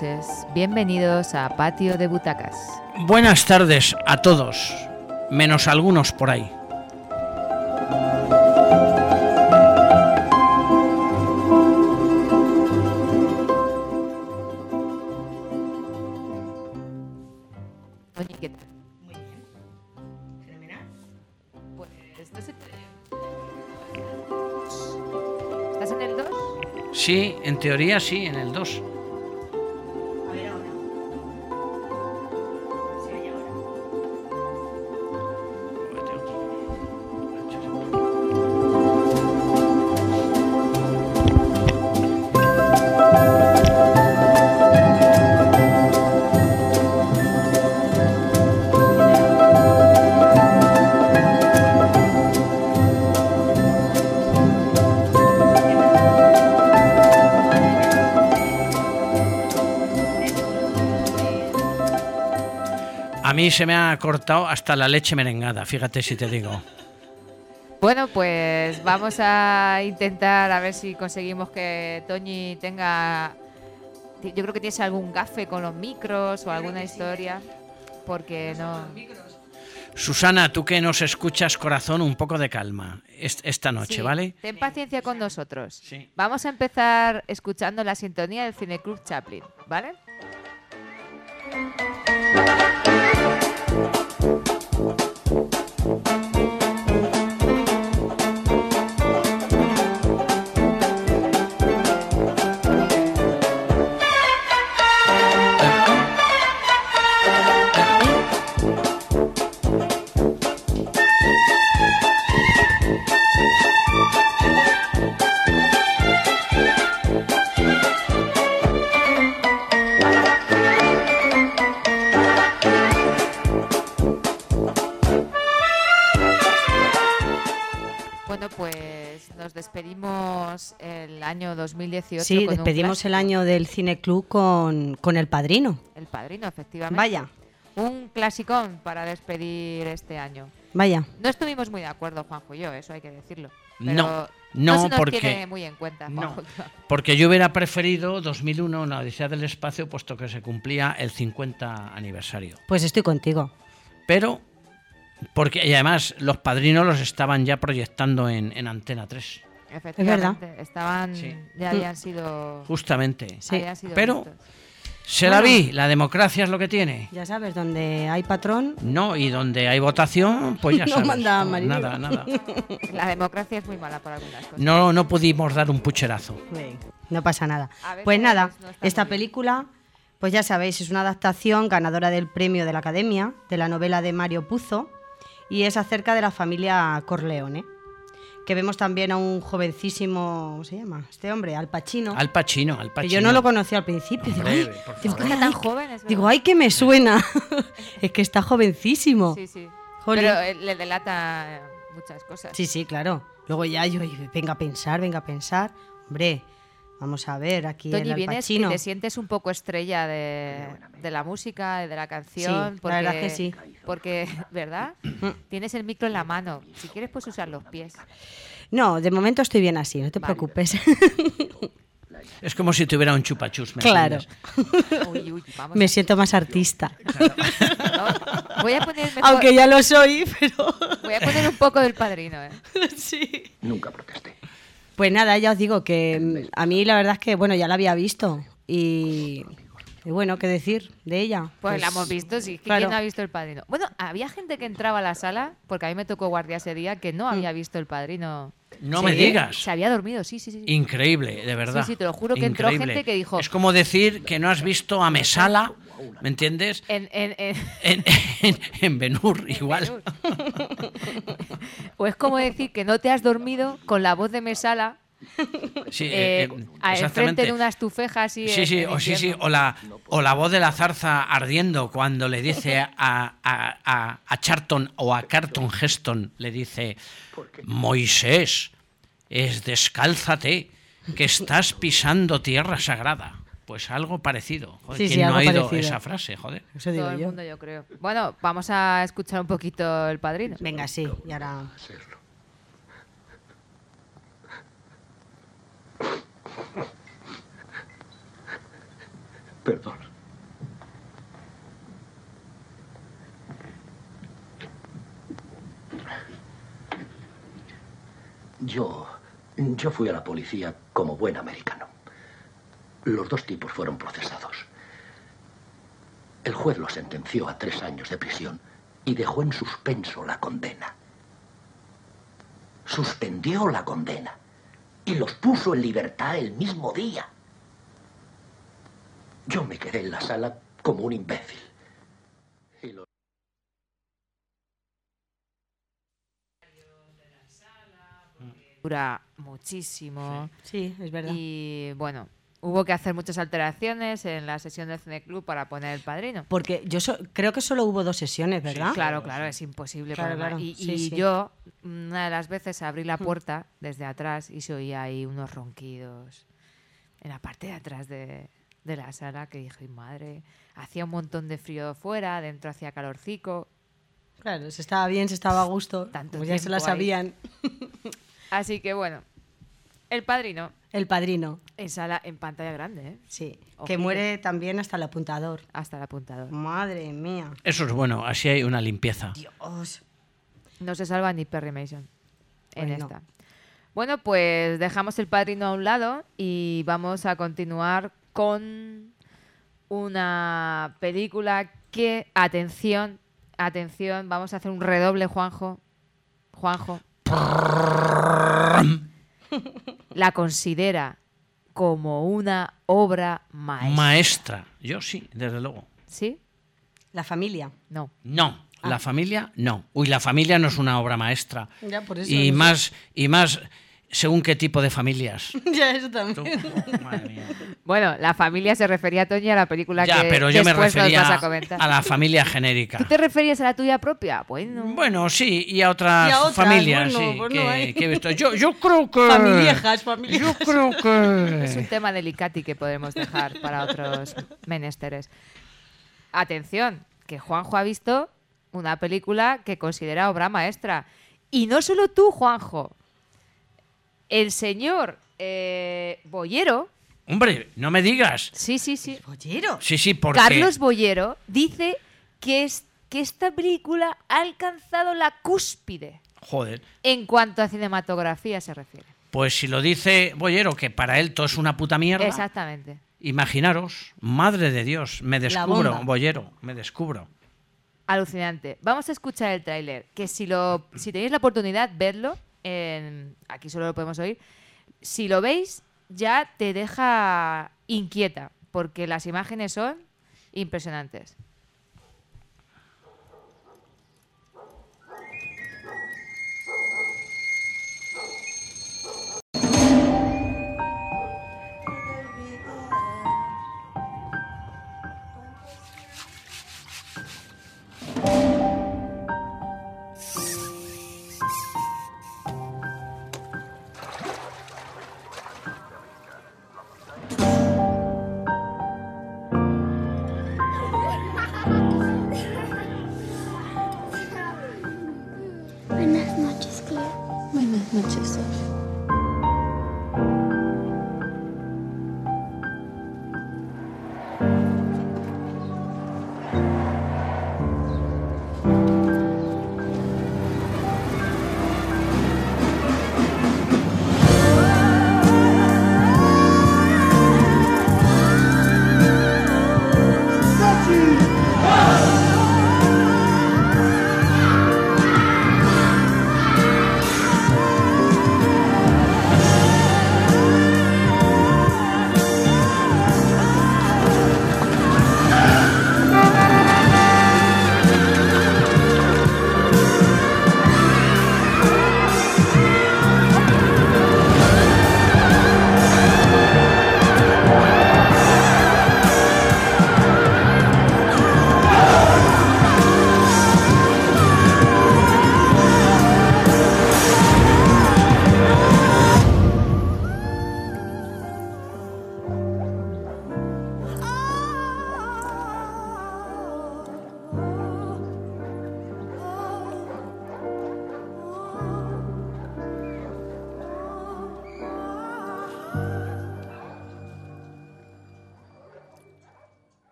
noches. Bienvenidos a Patio de Butacas. Buenas tardes a todos, menos algunos por ahí. Oye, ¿qué tal? Muy bien. Fenomenal. Pues no sé. ¿Estás en el 2? Sí, en teoría sí, en el 2. A ver ahora. ¿Se oye ahora? A mí se me ha cortado hasta la leche merengada, fíjate si te digo. Bueno, pues vamos a intentar a ver si conseguimos que Toñi tenga... Yo creo que tienes algún gafe con los micros o alguna historia, porque no... Susana, tú que nos escuchas, corazón, un poco de calma esta noche, Sí, ¿vale? ten paciencia con nosotros. Sí. Vamos a empezar escuchando la sintonía del Cineclub Chaplin, ¿vale? Bueno, pues nos despedimos el año 2018. Sí, con un despedimos el clásico. año del Cineclub con El Padrino. El Padrino, efectivamente. Vaya, Un clasicón para despedir este año. vaya. No estuvimos muy de acuerdo, Juanjo y yo, eso hay que decirlo. Pero No, no se nos porque- tiene muy en cuenta, No, Juanjo. porque yo hubiera preferido 2001, la Odisea del Espacio, puesto que se cumplía el 50 aniversario. Pues estoy contigo. Pero, porque y además los padrinos los estaban ya proyectando en Antena 3, Efectivamente, estaban, Sí. ya habían sido... justamente. Sí. habían sido Pero- vistos. Se la Bueno. vi, la democracia es lo que tiene. Ya sabes, donde hay patrón. No, y donde hay votación, pues ya No sabes. manda marinero. Nada. La democracia es muy mala para algunas cosas. No pudimos dar un pucherazo. No pasa nada. A veces Pues nada, no está esta muy bien. película, pues ya sabéis, es una adaptación ganadora del premio de la Academia de la novela de Mario Puzo y es acerca de la familia Corleone. Que vemos también a un jovencísimo, ¿cómo se llama? Este hombre, Al Pacino. Al Pacino. Que yo no lo conocía al principio. Hombre, Digo, ay, por digo, favor. Está tan ay, joven, es digo, verdad. ay, que me suena. Es que está jovencísimo. Sí, sí. Jolín. Pero le delata muchas cosas. Sí, sí, claro. Luego ya yo, venga a pensar. Hombre, vamos a ver aquí el Toñi, Al vienes y Pacino. te sientes un poco estrella de la música, de la canción. Sí, la verdad que sí. Porque, ¿verdad? Tienes el micro en la mano. Si quieres, puedes usar los pies. No, de momento estoy bien así, no te Vale. preocupes. Es como si tuviera un chupachus. ¿me Claro. entiendes? Uy, vamos. Me siento más artista. No, voy a poner mejor- Aunque ya lo soy, pero... Voy a poner un poco del Padrino, ¿eh? sí. Nunca protesté. Pues nada, ya os digo que a mí la verdad es que, bueno, ya la había visto. Y bueno, ¿qué decir de ella? Pues la hemos visto, sí. ¿Quién claro. no ha visto El Padrino? Bueno, había gente que entraba a la sala, porque a mí me tocó guardia ese día, que no había visto El Padrino. No me digas. Se había dormido, sí. Increíble, de verdad. Sí, te lo juro que entró Increíble. gente que dijo... Es como decir que no has visto a Mesala, ¿me entiendes? En Ben-Hur, igual. O es como decir que no te has dormido con la voz de Mesala Sí, al frente de unas tufejas y Sí, o la voz de la zarza ardiendo cuando le dice a Charlton o a Carlton Heston, le dice: Moisés, descálzate, que estás pisando tierra sagrada. Pues algo parecido. Joder, Sí, ¿quién sí, no algo ha oído parecido. esa frase? Joder. Eso digo todo el yo. mundo, yo creo. Bueno, vamos a escuchar un poquito El Padrino. Venga, sí, y ahora... Perdón. Yo fui a la policía como buen americano. Los dos tipos fueron procesados. El juez los sentenció a 3 años de prisión y dejó en suspenso la condena. Suspendió la condena y los puso en libertad el mismo día. Yo me quedé en la sala como un imbécil. Y lo... Dura muchísimo. Sí, es verdad. Y bueno, hubo que hacer muchas alteraciones en la sesión del Cine Club para poner El Padrino. Porque yo creo que solo hubo 2 sesiones, ¿verdad? Claro, es imposible. Claro, ponerla. claro. Y, Sí, y sí. yo, una de las veces, abrí la puerta desde atrás y se oía ahí unos ronquidos en la parte de atrás de la sala, que dije, madre, hacía un montón de frío fuera, dentro hacía calorcico. Claro, se estaba bien, se estaba a gusto. Tanto Como ya se la tiempo ahí. sabían. Así que bueno, El Padrino El Padrino, en pantalla grande, ¿eh? sí. Que Ojillo. muere también hasta el apuntador. Hasta el apuntador. Madre mía. Eso es bueno, así hay una limpieza. Dios. No se salva ni Perry Mason en Pues no. esta. Bueno, pues dejamos El Padrino a un lado y vamos a continuar con una película que, atención, vamos a hacer un redoble, Juanjo, la considera como una obra maestra. Maestra. Yo sí, desde luego. ¿Sí? La familia. No. No, la familia no. Uy, la familia no es una obra maestra. Ya, por eso Y no sé. más según qué tipo de familias. Ya, eso Tú, también. madre mía. Bueno, la familia se refería, Toñi, a la película Ya, que pero yo me después nos refería vas a comentar. a la familia genérica. ¿Tú te referías a la tuya propia? Bueno. Bueno, sí, y a otras, Y a otras, familias, bueno, sí, pues no hay. que he visto. Yo creo que... Familiejas. Yo creo Es un que... tema delicati que podemos dejar para otros menesteres. Atención, que Juanjo ha visto una película que considera obra maestra. Y no solo tú, Juanjo. El señor Boyero, Hombre, no me digas. sí, Bollero. Sí, porque... Carlos Boyero, dice que esta película ha alcanzado la cúspide Joder, en cuanto a cinematografía se refiere. pues si lo dice Boyero, que para él todo es una puta mierda, Exactamente. imaginaros, madre de Dios, me descubro, bomba. Boyero, me descubro. Alucinante. Vamos a escuchar el tráiler, que si tenéis la oportunidad, vedlo. Aquí solo lo podemos oír. Si lo veis, ya te deja inquieta, porque las imágenes son impresionantes. Buenas noches, Claire. Buenas noches.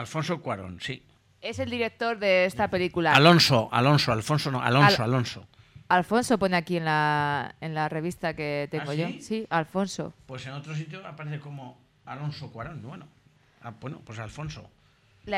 Alfonso Cuarón, sí. Es el director de esta película. Alfonso no, Alonso. Alfonso pone aquí en la revista que tengo ¿Ah, yo. sí? Sí, Alfonso. Pues en otro sitio aparece como Alonso Cuarón. Bueno, pues Alfonso. La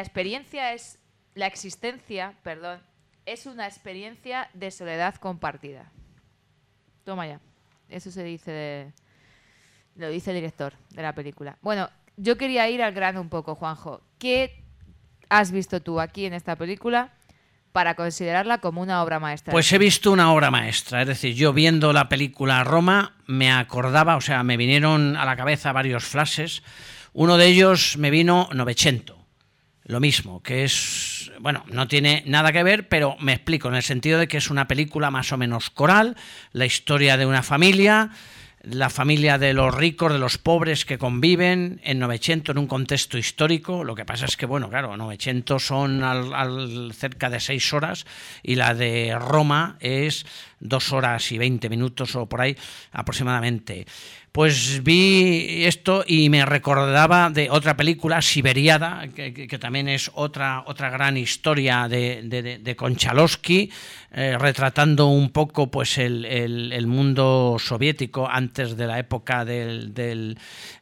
existencia, es una experiencia de soledad compartida. Toma ya. Eso se dice lo dice el director de la película. Bueno, yo quería ir al grano un poco, Juanjo. ¿Qué has visto tú aquí en esta película para considerarla como una obra maestra? Pues he visto una obra maestra, es decir, yo viendo la película Roma me acordaba, o sea, me vinieron a la cabeza varios flashes. Uno de ellos me vino Novecento, lo mismo, que es, bueno, no tiene nada que ver, pero me explico, en el sentido de que es una película más o menos coral, la historia de una familia, la familia de los ricos, de los pobres que conviven en Novecento en un contexto histórico. Lo que pasa es que, bueno, claro, Novecento son cerca de 6 horas y la de Roma es 2 horas y 20 minutos o por ahí aproximadamente. Pues vi esto y me recordaba de otra película, Siberiada, que también es otra gran historia de Konchalovsky, retratando un poco pues el mundo soviético antes de la época de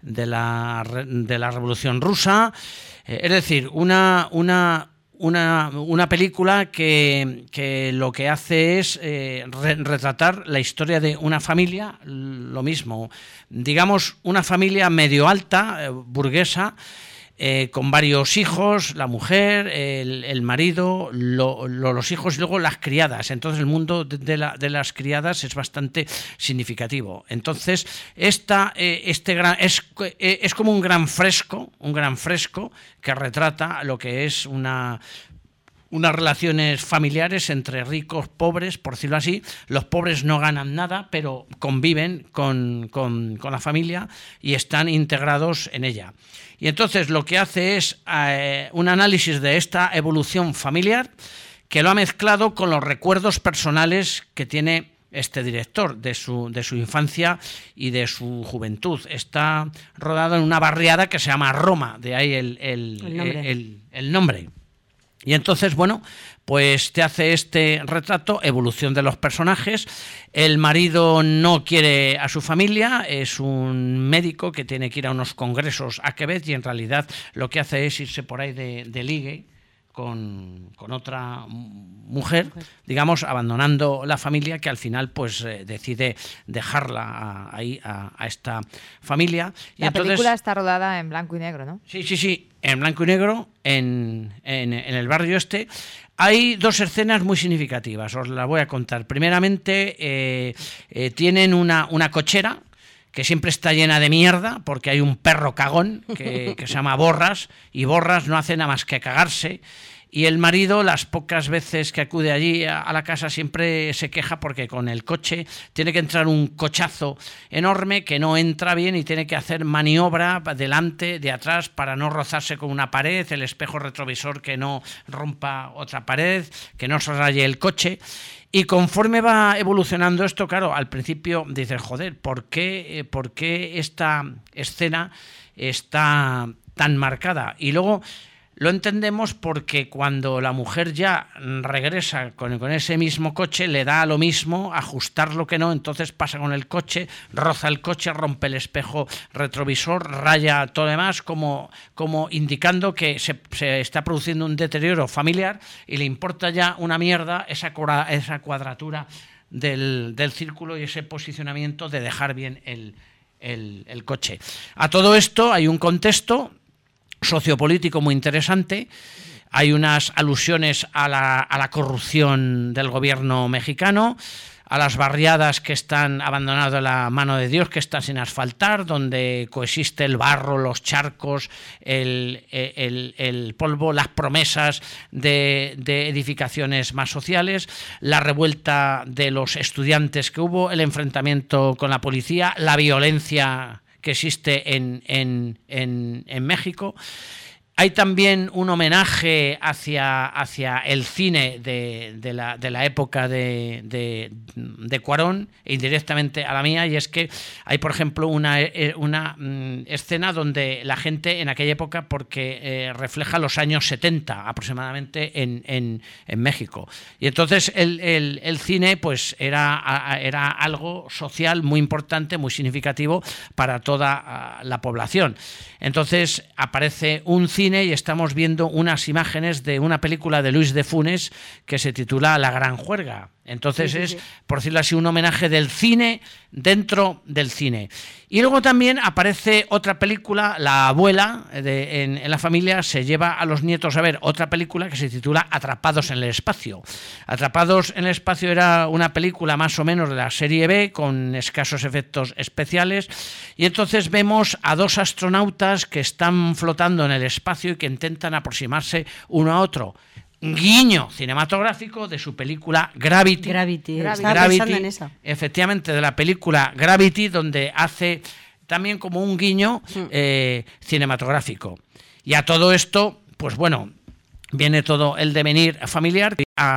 la Revolución Rusa. Es decir, una película que lo que hace es retratar la historia de una familia, lo mismo, digamos una familia medio alta, burguesa, con varios hijos, la mujer, el marido, los hijos y luego las criadas. Entonces el mundo de las criadas es bastante significativo. Entonces es como un gran fresco que retrata lo que es unas relaciones familiares entre ricos, pobres, por decirlo así. Los pobres no ganan nada, pero conviven con la familia y están integrados en ella. Y entonces lo que hace es un análisis de esta evolución familiar que lo ha mezclado con los recuerdos personales que tiene este director de su infancia y de su juventud. Está rodado en una barriada que se llama Roma, de ahí el nombre. Y entonces, bueno, pues te hace este retrato, evolución de los personajes. El marido no quiere a su familia, es un médico que tiene que ir a unos congresos a Quebec y en realidad lo que hace es irse por ahí de ligue con otra mujer, digamos, abandonando la familia, que al final pues decide dejarla ahí a esta familia. Y la entonces, película está rodada en blanco y negro, ¿no? Sí, en blanco y negro, en el barrio este. Hay 2 escenas muy significativas, os las voy a contar. Primeramente, tienen una cochera que siempre está llena de mierda, porque hay un perro cagón que se llama Borras, y Borras no hace nada más que cagarse, y el marido, las pocas veces que acude allí a la casa, siempre se queja porque con el coche tiene que entrar un cochazo enorme que no entra bien y tiene que hacer maniobra delante, de atrás, para no rozarse con una pared, el espejo retrovisor que no rompa otra pared, que no se raye el coche. Y conforme va evolucionando esto, claro, al principio dices, joder, ¿por qué esta escena está tan marcada? Y luego lo entendemos porque cuando la mujer ya regresa con ese mismo coche, le da lo mismo ajustar lo que no, entonces pasa con el coche, roza el coche, rompe el espejo retrovisor, raya todo lo demás, como indicando que se está produciendo un deterioro familiar y le importa ya una mierda esa cuadratura del círculo y ese posicionamiento de dejar bien el coche. A todo esto hay un contexto sociopolítico muy interesante. Hay unas alusiones a la corrupción del gobierno mexicano, a las barriadas que están abandonadas a la mano de Dios, que están sin asfaltar, donde coexiste el barro, los charcos, el polvo, las promesas de edificaciones más sociales, la revuelta de los estudiantes que hubo, el enfrentamiento con la policía, la violencia que existe en México. Hay también un homenaje hacia el cine de la época de Cuarón, e indirectamente a la mía, y es que hay, por ejemplo, una escena donde la gente en aquella época, porque refleja los años 70 aproximadamente en México. Y entonces el cine pues era algo social muy importante, muy significativo para toda la población. Entonces aparece un cine y estamos viendo unas imágenes de una película de Luis de Funes que se titula La Gran Juerga. Entonces por decirlo así, un homenaje del cine dentro del cine. Y luego también aparece otra película, La abuela, en la familia se lleva a los nietos a ver otra película que se titula Atrapados en el espacio. Atrapados en el espacio era una película más o menos de la serie B, con escasos efectos especiales, y entonces vemos a dos astronautas que están flotando en el espacio y que intentan aproximarse uno a otro. Guiño cinematográfico de su película Gravity. Estaba pensando en esa. Efectivamente, de la película Gravity, donde hace también como un guiño cinematográfico. Y a todo esto, pues bueno, viene todo el devenir familiar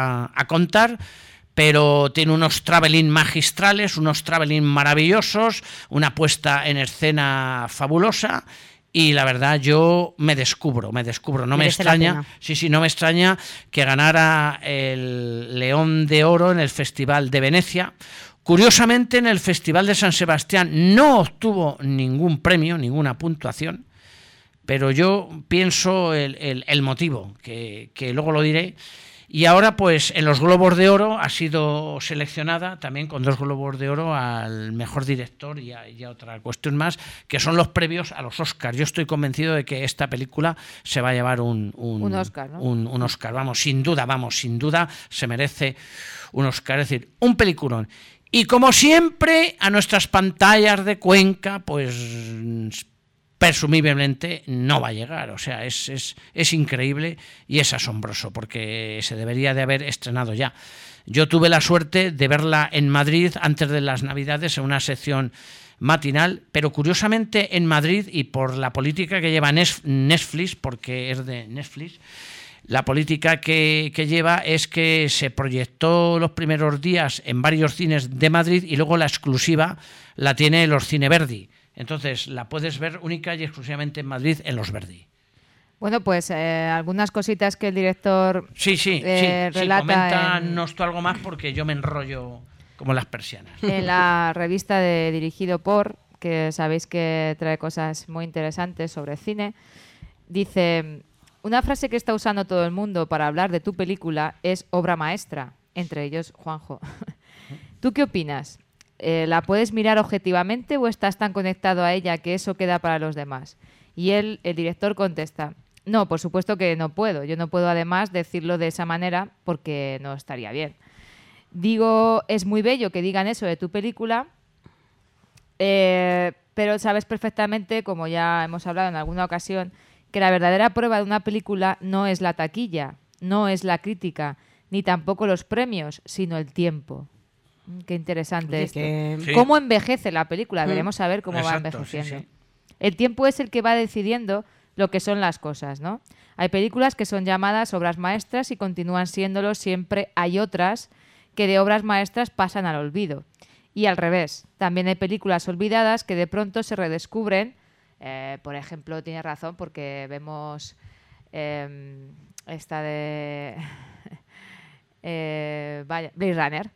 a contar, pero tiene unos travelling magistrales, unos travelling maravillosos, una puesta en escena fabulosa. Y la verdad, yo me descubro, no me extraña, no me extraña que ganara el León de Oro en el Festival de Venecia. Curiosamente, en el Festival de San Sebastián no obtuvo ningún premio, ninguna puntuación, pero yo pienso el motivo, que luego lo diré. Y ahora, pues, en los Globos de Oro ha sido seleccionada también con 2 Globos de Oro al mejor director y a otra cuestión más, que son los previos a los Oscars. Yo estoy convencido de que esta película se va a llevar un Oscar, ¿no? un Oscar. Sin duda se merece un Oscar. Es decir, un peliculón. Y como siempre, a nuestras pantallas de Cuenca, pues presumiblemente no va a llegar. O sea, es increíble y es asombroso, porque se debería de haber estrenado ya. Yo tuve la suerte de verla en Madrid antes de las Navidades en una sección matinal, pero curiosamente en Madrid, y por la política que lleva Netflix, porque es de Netflix, la política que lleva es que se proyectó los primeros días en varios cines de Madrid y luego la exclusiva la tiene los Cine Verdi. Entonces la puedes ver única y exclusivamente en Madrid en los Verdi. Bueno, pues algunas cositas que el director relata. Coméntanos tú algo más, porque yo me enrollo como las persianas. En la revista de Dirigido por, que sabéis que trae cosas muy interesantes sobre cine, dice: una frase que está usando todo el mundo para hablar de tu película es obra maestra, entre ellos Juanjo. ¿Tú qué opinas? ¿La puedes mirar objetivamente o estás tan conectado a ella que eso queda para los demás? Y el director contesta: no, por supuesto que no puedo. Yo no puedo además decirlo de esa manera porque no estaría bien. Digo, es muy bello que digan eso de tu película, pero sabes perfectamente, como ya hemos hablado en alguna ocasión, que la verdadera prueba de una película no es la taquilla, no es la crítica, ni tampoco los premios, sino el tiempo. Qué interesante esto. Sí. ¿Cómo envejece la película? Veremos a ver cómo va envejeciendo. Sí. El tiempo es el que va decidiendo lo que son las cosas, ¿no? Hay películas que son llamadas obras maestras y continúan siéndolo. Siempre hay otras que de obras maestras pasan al olvido. Y al revés, también hay películas olvidadas que de pronto se redescubren. Por ejemplo, tiene razón, porque vemos esta de Blade Runner.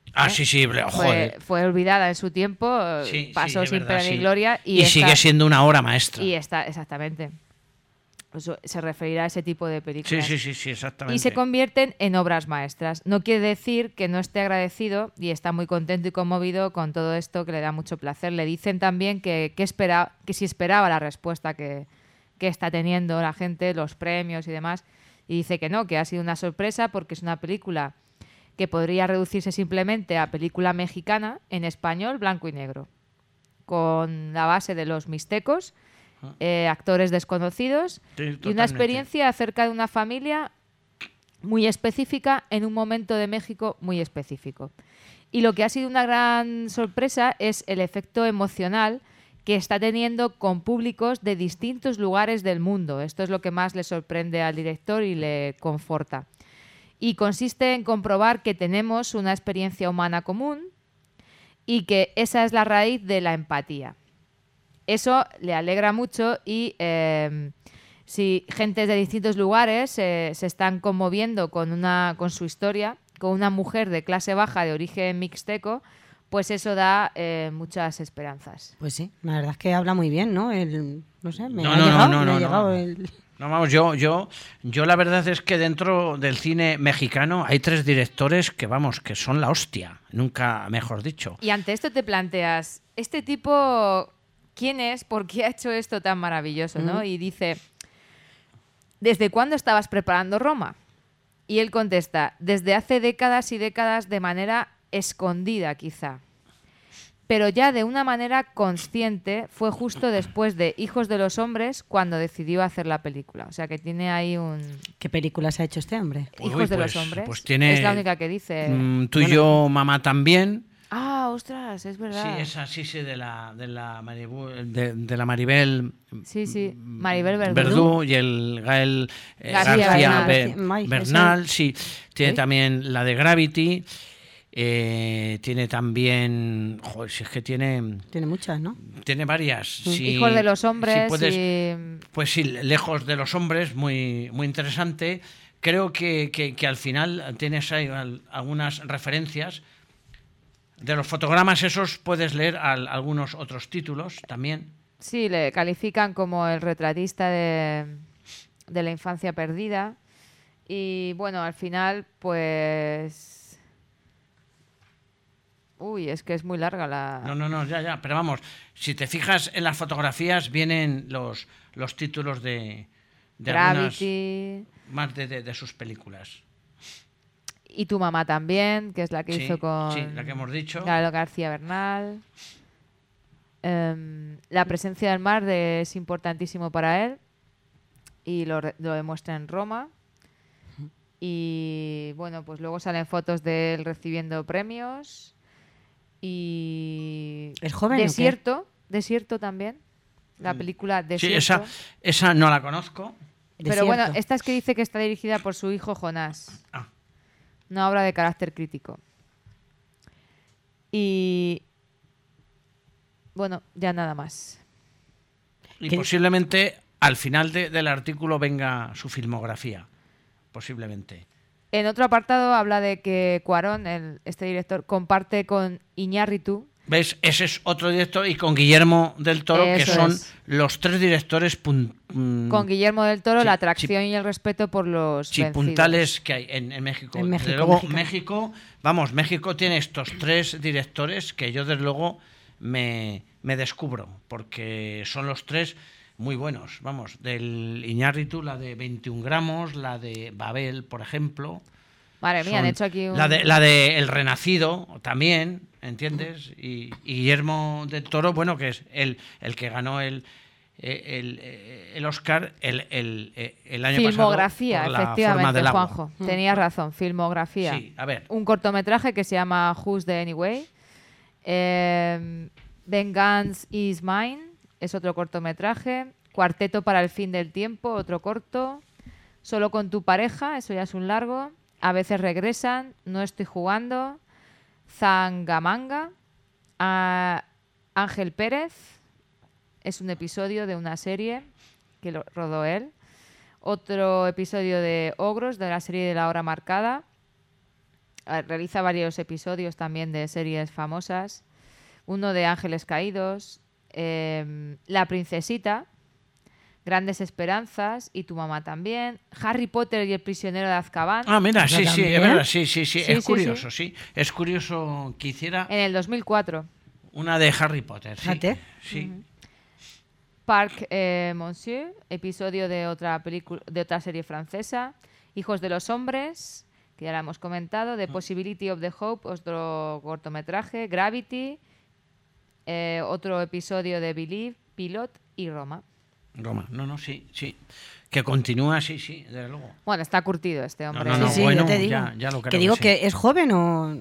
Fue olvidada en su tiempo, pasó sin pena ni gloria y sigue siendo una obra maestra. Y está, exactamente. Eso se referirá a ese tipo de películas. Sí, exactamente. Y se convierten en obras maestras. No quiere decir que no esté agradecido y está muy contento y conmovido con todo esto, que le da mucho placer. Le dicen también que si esperaba la respuesta que está teniendo la gente, los premios y demás. Y dice que no, que ha sido una sorpresa porque es una película que podría reducirse simplemente a película mexicana en español, blanco y negro, con la base de los mixtecos, actores desconocidos, y una experiencia acerca de una familia muy específica en un momento de México muy específico. Y lo que ha sido una gran sorpresa es el efecto emocional que está teniendo con públicos de distintos lugares del mundo. Esto es lo que más le sorprende al director y le conforta. Y consiste en comprobar que tenemos una experiencia humana común y que esa es la raíz de la empatía. Eso le alegra mucho y si gentes de distintos lugares se están conmoviendo con su historia, con una mujer de clase baja de origen mixteco, pues eso da muchas esperanzas. Pues sí, la verdad es que habla muy bien, ¿no? No sé, me No, ha no, llegado, no, me ha no, llegado no. el... No, vamos, yo la verdad es que dentro del cine mexicano hay 3 directores que, vamos, que son la hostia, nunca mejor dicho. Y ante esto te planteas, este tipo, ¿quién es? ¿Por qué ha hecho esto tan maravilloso? ¿No? Y dice, ¿desde cuándo estabas preparando Roma? Y él contesta, desde hace décadas y décadas de manera escondida quizá. Pero ya de una manera consciente fue justo después de Hijos de los Hombres cuando decidió hacer la película. O sea que tiene ahí un... ¿Qué películas ha hecho este hombre? Hijos de los Hombres. Pues tiene, es la única que dice... Tú y yo, mamá también. Ah, ostras, es verdad. Sí, esa sí, de la Maribel... Sí, Maribel Verdú. Verdú y el Gael García Bernal, sí. Tiene también la de Gravity. Tiene también... Joder, si es que tiene... Tiene muchas, ¿no? Tiene varias. Sí, Hijos de los Hombres. Si puedes, pues sí, Lejos de los Hombres, muy, muy interesante. Creo que al final tienes ahí algunas referencias. De los fotogramas esos puedes leer algunos otros títulos también. Sí, le califican como el retratista de la infancia perdida. Y bueno, al final, pues... Uy, es que es muy larga la... No, ya. Pero vamos, si te fijas en las fotografías, vienen los títulos de Gravity... más de sus películas. Y Tu mamá también, que es la que hizo con... Sí, la que hemos dicho. Gael García Bernal. La presencia del mar es importantísimo para él. Y lo demuestra en Roma. Y bueno, pues luego salen fotos de él recibiendo premios. Y... ¿Es joven Desierto también. La película Desierto. Sí, esa no la conozco. Pero bueno, esta es que dice que está dirigida por su hijo Jonás. Ah. Una obra de carácter crítico. Y... bueno, ya nada más. Y posiblemente al final del artículo venga su filmografía. Posiblemente. En otro apartado habla de que Cuarón, este director, comparte con Iñárritu. ¿Ves? Ese es otro director y con Guillermo del Toro, Eso que son es. los 3 directores Con Guillermo del Toro, sí, la atracción y el respeto por los vencidos. puntales que hay en México. En México, Desde luego, México. México tiene estos 3 directores que yo desde luego me descubro, porque son los 3 muy buenos. Vamos, del Iñárritu, la de 21 gramos, la de Babel, por ejemplo. Madre mía, han hecho aquí un... La de El Renacido también, ¿entiendes? Y Guillermo del Toro, bueno, que es el que ganó el Oscar el año Filmografía, pasado por La forma efectivamente, del agua. Juanjo. Tenías razón, filmografía. Sí, a ver. Un cortometraje que se llama Who's the Anyway. Vengeance is Mine es otro cortometraje. Cuarteto para el fin del tiempo, otro corto. Solo con tu pareja, eso ya es un largo. A veces regresan, No estoy jugando. Zangamanga. Ángel Pérez. Es un episodio de una serie que lo rodó él. Otro episodio de Ogros, de la serie de La Hora Marcada. Realiza varios episodios también de series famosas. Uno de Ángeles Caídos. La Princesita. Grandes Esperanzas y Tu mamá también. Harry Potter y el prisionero de Azkaban. Ah, mira, sí, también. es verdad, sí. Sí, Es sí, curioso, sí. Es curioso que hiciera En el 2004. una de Harry Potter, sí. Fíjate. Sí. Parc Monsieur, episodio de otra película, de otra serie francesa. Hijos de los Hombres, que ya la hemos comentado. The Possibility of the Hope, otro cortometraje. Gravity, otro episodio de Believe, Pilot y Roma. Roma, sí. Que continúa, sí, desde luego. Bueno, está curtido este hombre. No, Sí, bueno, yo te digo. ya lo creo que digo que sí. que es joven o...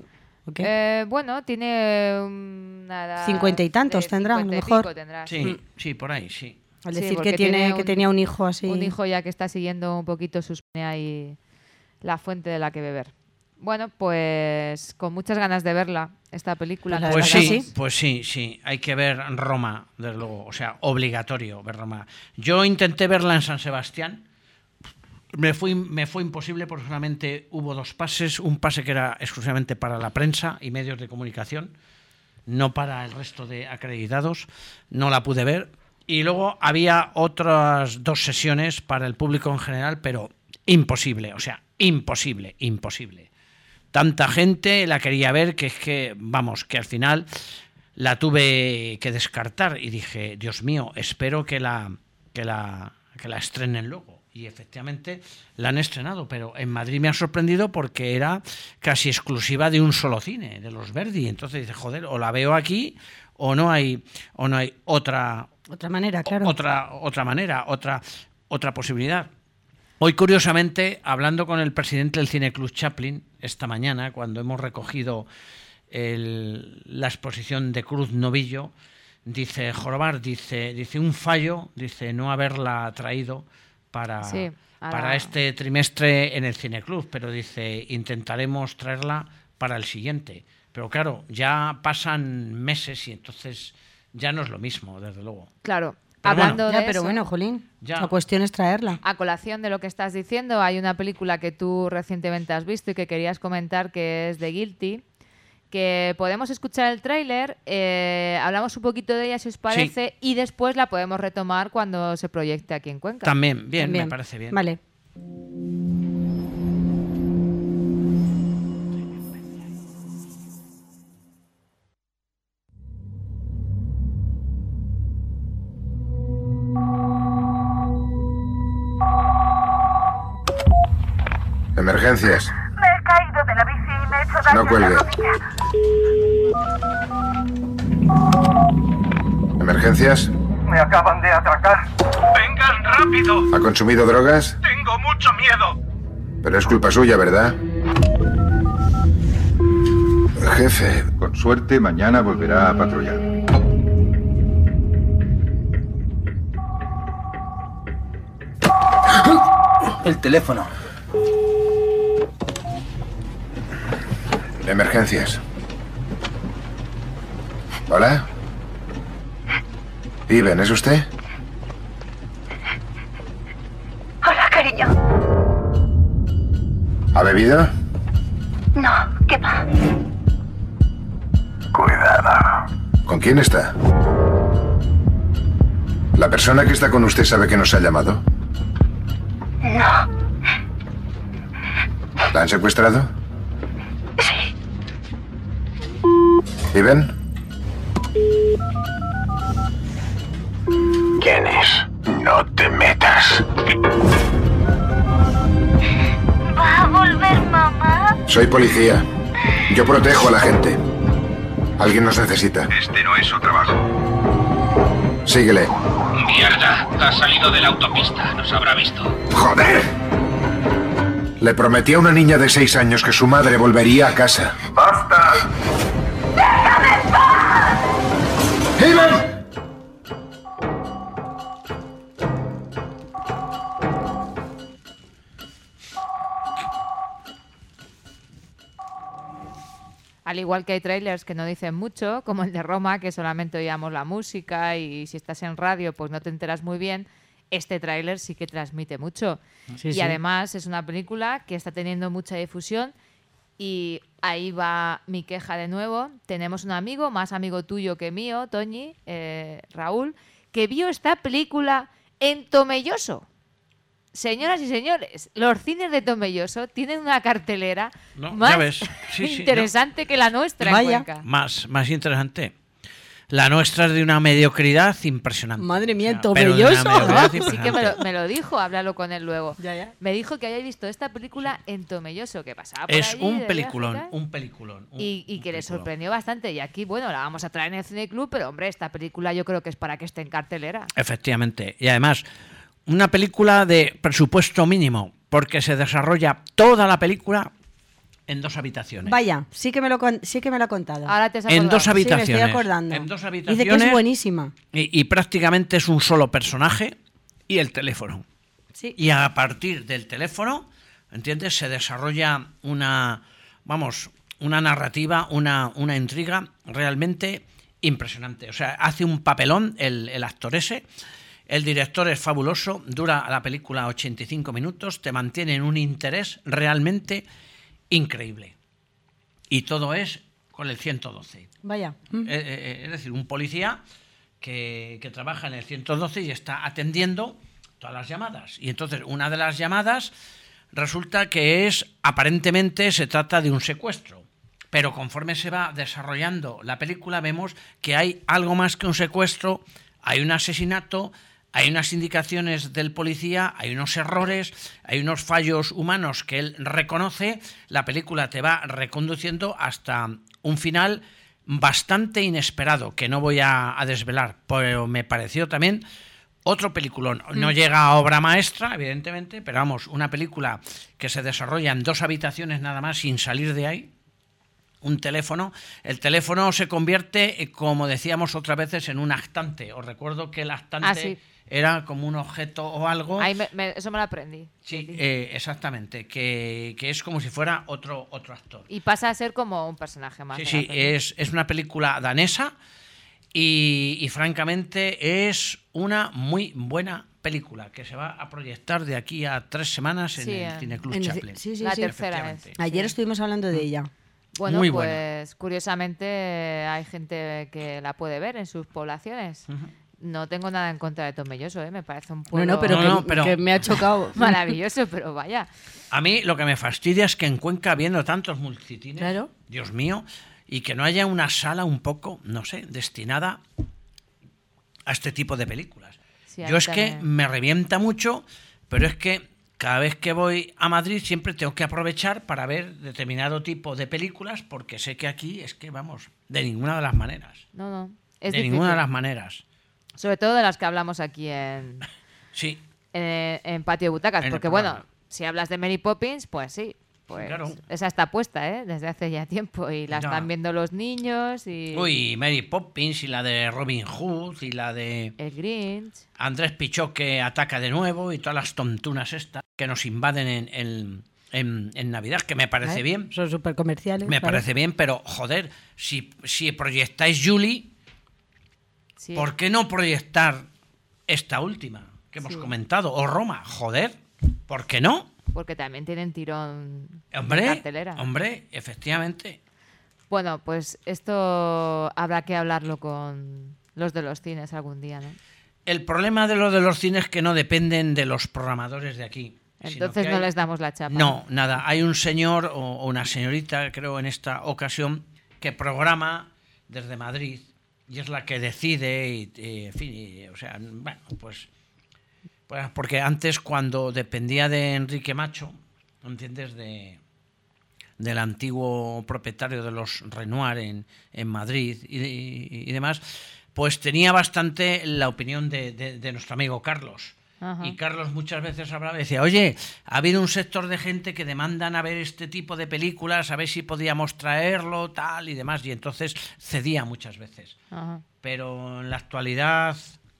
¿o qué? Bueno, tiene una edad 50 y tantos de tendrá, a lo 50 y mejor. pico tendrá, Sí, sí, por ahí, sí. Al Sí, decir porque que tiene que un- tenía un hijo así. un hijo ya que está siguiendo un poquito sus ahí la fuente de la que beber. Bueno, pues con muchas ganas de verla, esta película. Pues la que Pues verdad sí, que sacamos. pues sí, sí. Hay que ver Roma, desde luego. O sea, obligatorio ver Roma. Yo intenté verla en San Sebastián. Me fue imposible porque solamente hubo 2 pases. Un pase que era exclusivamente para la prensa y medios de comunicación, no para el resto de acreditados. No la pude ver. Y luego había otras 2 sesiones para el público en general, pero imposible. O sea, imposible. Tanta gente la quería ver que es que, vamos, que al final la tuve que descartar y dije, Dios mío, espero que la estrenen luego. Y efectivamente la han estrenado, pero en Madrid me ha sorprendido porque era casi exclusiva de un solo cine, de los Verdi. Entonces dice, joder, o la veo aquí o no hay otra manera, claro. otra manera, otra posibilidad. Hoy, curiosamente, hablando con el presidente del Cine Club Chaplin, esta mañana, cuando hemos recogido la exposición de Cruz Novillo, dice Jorobar, dice un fallo, dice no haberla traído Sí, para este trimestre en el Cine Club, pero dice intentaremos traerla para el siguiente. Pero claro, ya pasan meses y entonces ya no es lo mismo, desde luego. Claro, Pero hablando bueno. de Ya, pero eso, bueno, Jolín, Ya. la cuestión es traerla. a colación de lo que estás diciendo, hay una película que tú recientemente has visto y que querías comentar, que es The Guilty, que podemos escuchar el tráiler, hablamos un poquito de ella si os parece, y después la podemos retomar cuando se proyecte aquí en Cuenca. También, bien, También. me parece bien. Vale. Emergencias. Me he caído de la bici y me he hecho daño No cuelgue. en la rodilla. Emergencias. Me acaban de atracar. ¡Vengan rápido! ¿Ha consumido drogas? Tengo mucho miedo. Pero es culpa suya, ¿verdad? Jefe, Con suerte, mañana volverá a patrullar. El teléfono. emergencias. ¿Hola? Iben, ¿es usted? Hola, cariño. ¿Ha bebido? No, ¿qué va? Cuidado. ¿Con quién está? ¿La persona que está con usted sabe que nos ha llamado? No. ¿La han secuestrado? Sí. ¿Iben? ¿Quién es? No te metas. ¿Va a volver mamá? Soy policía. Yo protejo a la gente. Alguien nos necesita. Este no es su trabajo. Síguele. Mierda, ha salido de la autopista, nos habrá visto. ¡Joder! Le prometí a una niña de 6 años que su madre volvería a casa. ¡Basta! ¡Iben! Al igual que hay trailers que no dicen mucho, como el de Roma, que solamente oíamos la música y si estás en radio pues no te enteras muy bien, este tráiler sí que transmite mucho. Sí, y sí. además es una película que está teniendo mucha difusión y ahí va mi queja de nuevo. Tenemos un amigo, más amigo tuyo que mío, Toñi, Raúl, que vio esta película en Tomelloso. Señoras y señores, los cines de Tomelloso tienen una cartelera No, más ya ves. Sí, sí, interesante que la nuestra Vaya. en Cuenca. Más interesante. La nuestra es de una mediocridad impresionante. Madre mía, pero de una Tomelloso. mediocridad Sí que impresionante. me lo dijo, háblalo con él luego. Ya. Me dijo que había visto esta película en Tomelloso, que pasaba por Es allí un de peliculón, viaje y tal, un peliculón. y que le peliculón. sorprendió bastante. Y aquí, bueno, la vamos a traer en el Cine Club, pero hombre, esta película yo creo que es para que esté en cartelera. Efectivamente. Y además, una película de presupuesto mínimo, porque se desarrolla toda la película en 2 habitaciones. Vaya, sí que me lo ha contado. Ahora te has En 2 acordado. habitaciones. Sí, me estoy acordando. En 2 habitaciones. Dice que es buenísima. Y prácticamente es un solo personaje y el teléfono. Sí. Y a partir del teléfono, ¿entiendes? Se desarrolla una narrativa, una intriga realmente impresionante. O sea, hace un papelón el actor ese. El director es fabuloso, dura la película 85 minutos, te mantiene en un interés realmente increíble. Y todo es con el 112. Vaya. Es decir, un policía que trabaja en el 112 y está atendiendo todas las llamadas. Y entonces una de las llamadas resulta que aparentemente se trata de un secuestro. Pero conforme se va desarrollando la película vemos que hay algo más que un secuestro, hay un asesinato, hay unas indicaciones del policía, hay unos errores, hay unos fallos humanos que él reconoce. La película te va reconduciendo hasta un final bastante inesperado, que no voy a desvelar, pero me pareció también otro peliculón. No llega a obra maestra, evidentemente, pero vamos, una película que se desarrolla en 2 habitaciones nada más, sin salir de ahí. Un teléfono. El teléfono se convierte, como decíamos otras veces, en un actante. Os recuerdo que el actante era como un objeto o algo. Eso me lo aprendí. Sí, exactamente. Que es como si fuera otro actor. Y pasa a ser como un personaje más. Sí, es una película danesa y francamente es una muy buena película que se va a proyectar de aquí a 3 semanas en el Cineclub Chaplin. La tercera es. Ayer estuvimos hablando de ella. Bueno, muy pues curiosamente hay gente que la puede ver en sus poblaciones. No tengo nada en contra de Tomelloso, me parece un pueblo pero que me ha chocado. maravilloso, pero vaya. A mí lo que me fastidia es que en Cuenca, viendo tantos multitines, claro. Dios mío, y que no haya una sala un poco, no sé, destinada a este tipo de películas. Sí, yo es que me revienta mucho, pero es que cada vez que voy a Madrid siempre tengo que aprovechar para ver determinado tipo de películas, porque sé que aquí es que, vamos, de ninguna de las maneras. No, es de difícil. ninguna de las maneras. Sobre todo de las que hablamos aquí en Patio de Butacas, porque bueno, si hablas de Mary Poppins, pues sí, pues claro. Esa está puesta, desde hace ya tiempo, y la están viendo los niños y... Uy, Mary Poppins y la de Robin Hood y la de... El Grinch. Andrés Pichot que ataca de nuevo y todas las tontunas estas que nos invaden en Navidad, que me parece bien. Son súper comerciales. Me parece bien, pero joder, si proyectáis Julie, ¿por qué no proyectar esta última que hemos comentado? O Roma, joder, ¿por qué no? Porque también tienen tirón de cartelera. Hombre, efectivamente. Bueno, pues esto habrá que hablarlo con los de los cines algún día, ¿no? El problema de los cines es que no dependen de los programadores de aquí. Entonces no les damos la chapa. No, nada. Hay un señor o una señorita, creo en esta ocasión, que programa desde Madrid y es la que decide, en fin, o sea, bueno, pues porque antes cuando dependía de Enrique Macho, ¿entiendes? Del antiguo propietario de los Renoir en Madrid y demás, pues tenía bastante la opinión de nuestro amigo Carlos. Ajá. Y Carlos muchas veces hablaba y decía, oye, ha habido un sector de gente que demandan a ver este tipo de películas, a ver si podíamos traerlo, tal y demás, y entonces cedía muchas veces. Ajá. Pero en la actualidad,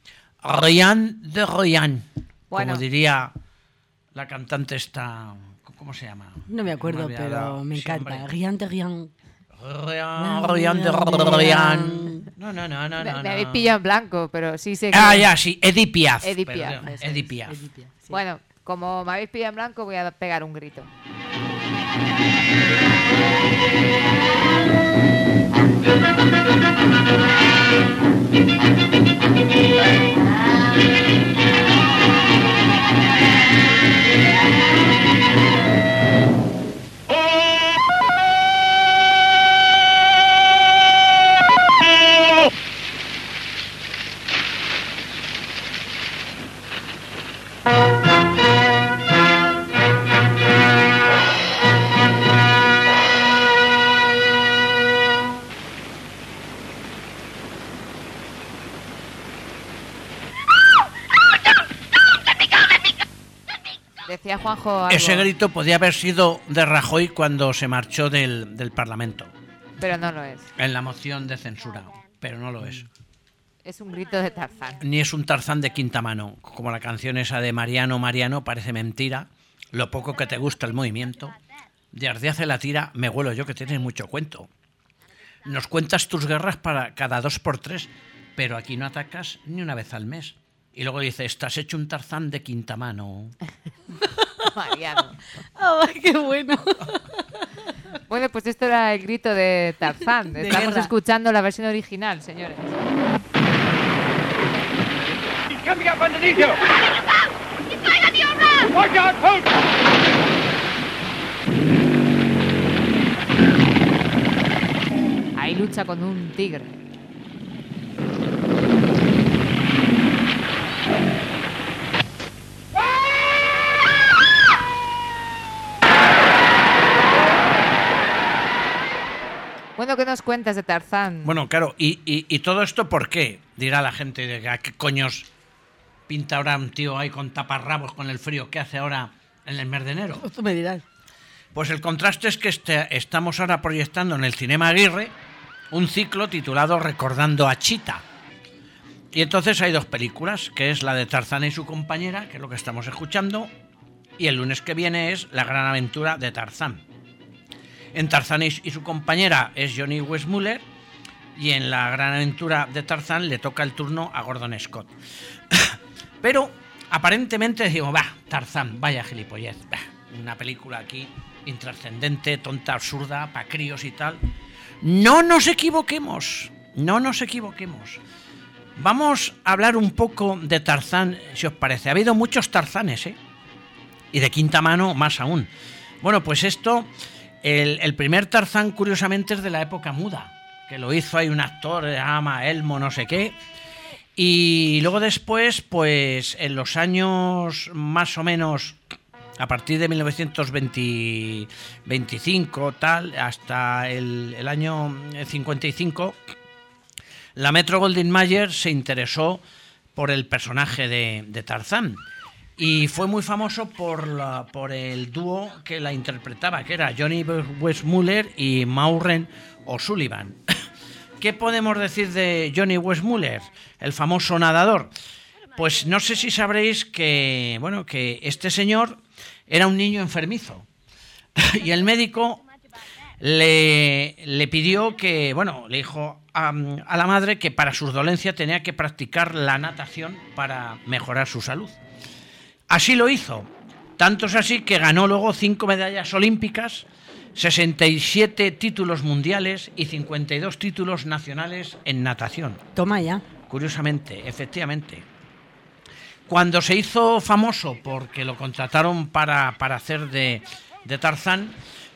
rien de rien, bueno, como diría la cantante esta, ¿cómo se llama? No me acuerdo, pero me encanta. Rien de rien. Rien de rien. No. Me habéis pillado en blanco, pero sí sé que... Sí, Edith Piaf. Edith Piaf. Edith Piaf. Sí. Bueno, como me habéis pillado en blanco, voy a pegar un grito. Decía Juanjo algo, Ese grito podía haber sido de Rajoy cuando se marchó del Parlamento, pero no lo es. en la moción de censura, pero no lo es. Es un grito de Tarzán. Ni es un Tarzán de quinta mano, como la canción esa de Mariano, Mariano, parece mentira, lo poco que te gusta el movimiento, de Ardiace la tira, me huelo yo que tienes mucho cuento. Nos cuentas tus guerras para cada 2 por 3, pero aquí no atacas ni una vez al mes. Y luego dice, estás hecho un Tarzán de quinta mano. Mariano. ¡Ay, qué bueno! Bueno, pues esto era el grito de Tarzán. De Estamos guerra. escuchando la versión original, señores. ¡Cambia, bandido! ¡Watch out, folks! Ahí lucha con un tigre. Bueno, ¿qué nos cuentas de Tarzán? Bueno, claro, ¿y todo esto por qué? Dirá la gente, de ¿a qué coños pinta ahora un tío ahí con taparrabos con el frío que hace ahora en el mes de enero? Tú me dirás. Pues el contraste es que estamos ahora proyectando en el Cinema Aguirre un ciclo titulado Recordando a Chita. Y entonces hay 2 películas, que es la de Tarzán y su compañera, que es lo que estamos escuchando, y el lunes que viene es La gran aventura de Tarzán. En Tarzán y su compañera es Johnny Weissmuller, y en La gran aventura de Tarzán le toca el turno a Gordon Scott. Pero aparentemente decimos, Tarzán, vaya gilipollez, una película aquí intrascendente, tonta, absurda, para críos y tal. No nos equivoquemos, no nos equivoquemos. Vamos a hablar un poco de Tarzán, si os parece. Ha habido muchos Tarzanes, ¿eh? Y de quinta mano más aún. Bueno, pues esto, el primer Tarzán, curiosamente, es de la época muda, que lo hizo ahí un actor, se llama Elmo no sé qué. Y luego después, pues en los años más o menos, a partir de 1925, tal, hasta el año 55, la Metro-Goldwyn-Mayer se interesó por el personaje de Tarzán. Y fue muy famoso por el dúo que la interpretaba, que era Johnny Weissmuller y Maureen O'Sullivan. ¿Qué podemos decir de Johnny Weissmuller, el famoso nadador? Pues no sé si sabréis que, bueno, que este señor era un niño enfermizo y el médico le pidió que, bueno, le dijo a la madre que para sus dolencias tenía que practicar la natación para mejorar su salud. Así lo hizo, tanto es así que ganó luego 5 medallas olímpicas, 67 títulos mundiales y 52 títulos nacionales en natación. Toma ya. Curiosamente, efectivamente. Cuando se hizo famoso porque lo contrataron para hacer de Tarzán,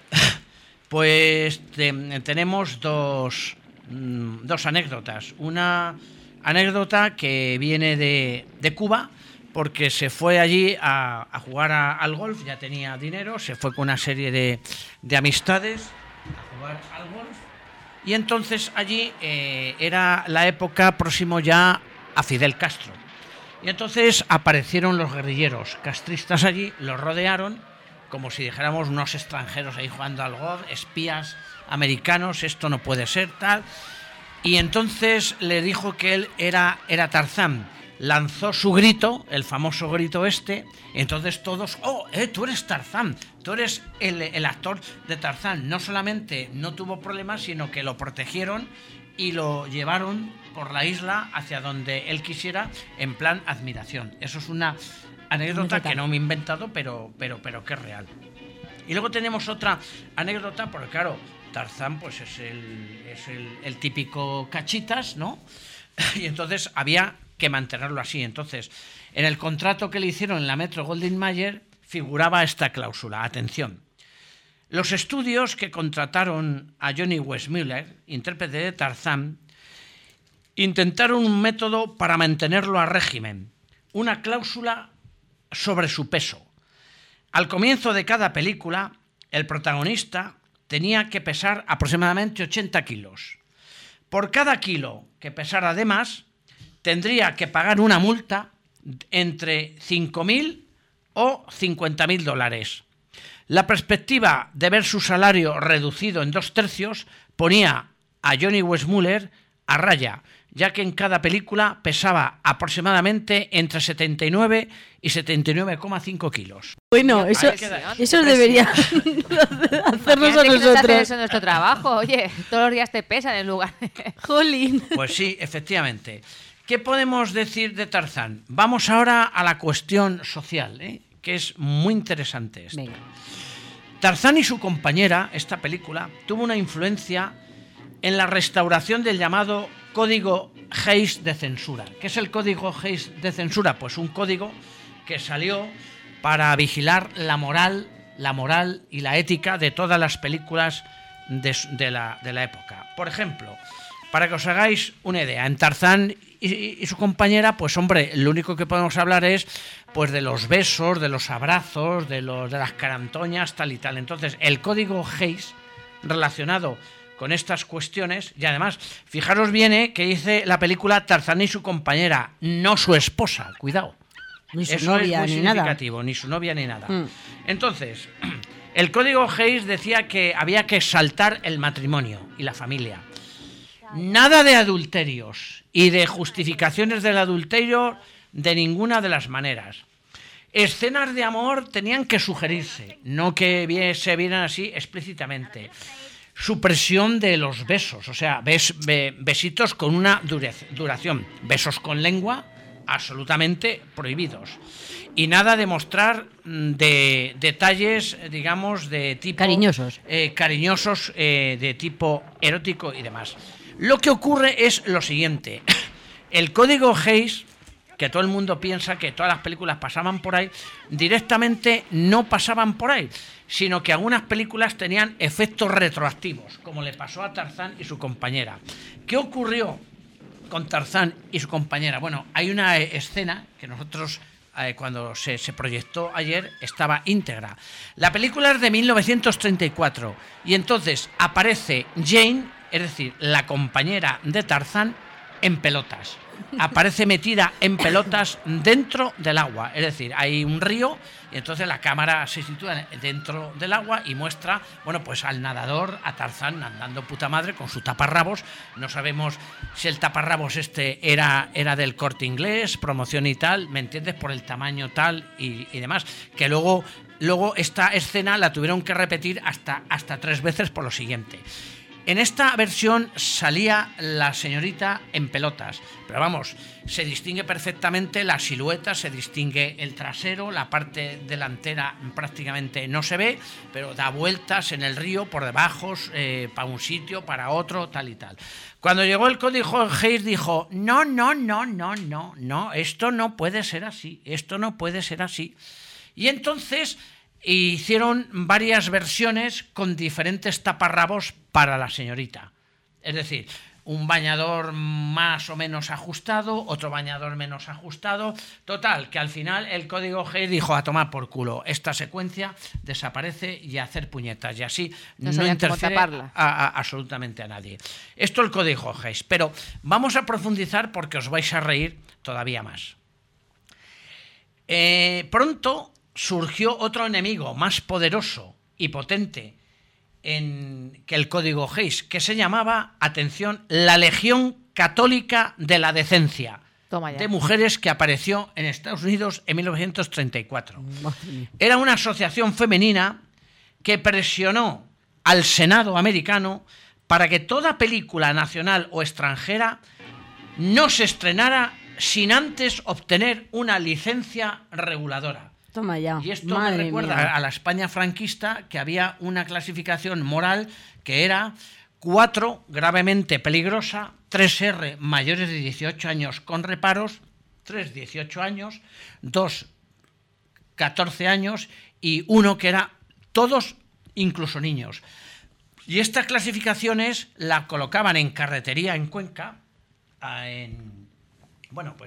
pues tenemos dos anécdotas. Una anécdota que viene de Cuba, porque se fue allí a jugar al golf, ya tenía dinero, se fue con una serie de amistades a jugar al golf, y entonces allí era la época próximo ya a Fidel Castro. Y entonces aparecieron los guerrilleros castristas allí, los rodearon, como si dijéramos unos extranjeros ahí jugando al golf, espías americanos, esto no puede ser, tal. Y entonces le dijo que él era Tarzán. Lanzó su grito, el famoso grito este, entonces todos, tú eres Tarzán, tú eres el actor de Tarzán. No solamente no tuvo problemas, sino que lo protegieron y lo llevaron por la isla hacia donde él quisiera, en plan admiración. Eso es una anécdota que no me he inventado, pero que es real. Y luego tenemos otra anécdota, porque claro, Tarzán pues es el típico cachitas, ¿no? Y entonces había que mantenerlo así. Entonces, en el contrato que le hicieron en la Metro-Goldwyn-Mayer figuraba esta cláusula. Atención. Los estudios que contrataron a Johnny Weissmuller, intérprete de Tarzán, intentaron un método para mantenerlo a régimen, una cláusula sobre su peso. Al comienzo de cada película, el protagonista tenía que pesar aproximadamente 80 kilos. Por cada kilo que pesara de más, tendría que pagar una multa entre 5.000 o $50.000. La perspectiva de ver su salario reducido en 2/3 ponía a Johnny Weissmuller a raya, ya que en cada película pesaba aproximadamente entre 79 y 79,5 kilos. Bueno, eso debería hacernos a nosotros. Hacer eso en nuestro trabajo, oye, todos los días te pesan en lugar de... Jolín. Pues sí, efectivamente. ¿Qué podemos decir de Tarzán? Vamos ahora a la cuestión social, que es muy interesante esto. Venga. Tarzán y su compañera, esta película, tuvo una influencia en la restauración del llamado Código Hays de censura. ¿Qué es el Código Hays de censura? Pues un código que salió para vigilar la moral y la ética de todas las películas de la época. Por ejemplo, para que os hagáis una idea, en Tarzán y su compañera, pues hombre, lo único que podemos hablar es pues de los besos, de los abrazos, de las carantoñas, tal y tal. Entonces, el Código Hays relacionado con estas cuestiones, y además, fijaros bien que dice la película Tarzán y su compañera, no su esposa, cuidado. Ni su Eso novia, es muy ni nada. significativo, ni su novia ni nada. Entonces, el Código Hays decía que había que exaltar el matrimonio y la familia. Nada de adulterios y de justificaciones del adulterio de ninguna de las maneras. Escenas de amor tenían que sugerirse, no que se vieran así explícitamente. Supresión de los besos, o sea, besitos con una duración. Besos con lengua, absolutamente prohibidos. Y nada de mostrar de detalles, digamos, de tipo... Cariñosos. Cariñosos, de tipo erótico y demás. Lo que ocurre es lo siguiente. El Código Hays, que todo el mundo piensa que todas las películas pasaban por ahí, directamente no pasaban por ahí, sino que algunas películas tenían efectos retroactivos, como le pasó a Tarzán y su compañera. ¿Qué ocurrió con Tarzán y su compañera? Bueno, hay una escena que nosotros, cuando se proyectó ayer, estaba íntegra. La película es de 1934 y entonces aparece Jane, es decir, la compañera de Tarzán, en pelotas. Aparece metida en pelotas dentro del agua, es decir, hay un río y entonces la cámara se sitúa dentro del agua y muestra, bueno, pues al nadador, a Tarzán, nadando puta madre con su taparrabos. No sabemos si el taparrabos era del Corte Inglés, promoción y tal, ¿me entiendes? Por el tamaño tal y demás, que luego esta escena la tuvieron que repetir hasta 3 veces por lo siguiente. En esta versión salía la señorita en pelotas, pero vamos, se distingue perfectamente la silueta, se distingue el trasero, la parte delantera prácticamente no se ve, pero da vueltas en el río por debajo, para un sitio, para otro, tal y tal. Cuando llegó el Código Hays dijo, no, esto no puede ser así, Y entonces hicieron varias versiones con diferentes taparrabos para la señorita. Es decir, un bañador más o menos ajustado, otro bañador menos ajustado. Total, que al final el Código Hays dijo a tomar por culo. Esta secuencia desaparece y a hacer puñetas. Y así no interfiere absolutamente a nadie. Esto es el Código Hays. Pero vamos a profundizar porque os vais a reír todavía más. Pronto surgió otro enemigo más poderoso y potente que el Código Hays, que se llamaba, atención, la Legión Católica de la Decencia, de mujeres, que apareció en Estados Unidos en 1934. Era una asociación femenina que presionó al Senado americano para que toda película nacional o extranjera no se estrenara sin antes obtener una licencia reguladora. Toma ya. Y esto me recuerda a la España franquista, que había una clasificación moral que era 4, gravemente peligrosa, 3R, mayores de 18 años con reparos, 3, 18 años, 2, 14 años y 1 que era todos, incluso niños. Y estas clasificaciones la colocaban en carretería en Cuenca,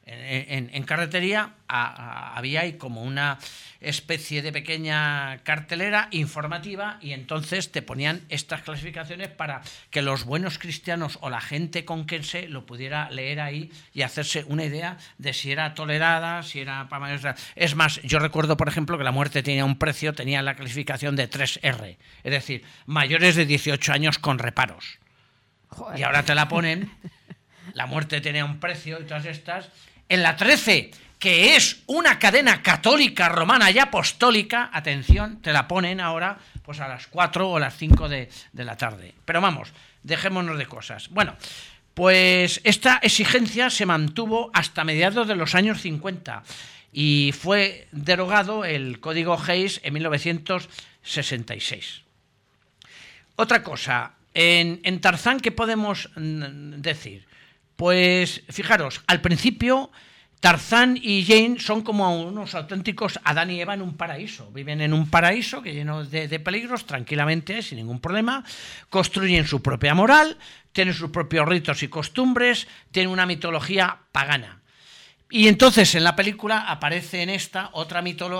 en carretería había ahí como una especie de pequeña cartelera informativa y entonces te ponían estas clasificaciones para que los buenos cristianos o la gente conquense lo pudiera leer ahí y hacerse una idea de si era tolerada, si era para mayores de edad. Es más, yo recuerdo, por ejemplo, que la muerte tenía un precio, tenía la clasificación de 3R, es decir, mayores de 18 años con reparos. Joder. Y ahora te la ponen, la muerte tenía un precio y todas estas. En la 13, que es una cadena católica, romana y apostólica, atención, te la ponen ahora pues a las 4 o las 5 de la tarde. Pero vamos, dejémonos de cosas. Bueno, pues esta exigencia se mantuvo hasta mediados de los años 50 y fue derogado el Código Hays en 1966. Otra cosa, en Tarzán, ¿qué podemos decir? Pues fijaros, al principio Tarzán y Jane son como unos auténticos Adán y Eva en un paraíso. Viven en un paraíso que lleno de peligros, tranquilamente, sin ningún problema. Construyen su propia moral, tienen sus propios ritos y costumbres, tienen una mitología pagana. Y entonces en la película aparece en esta otra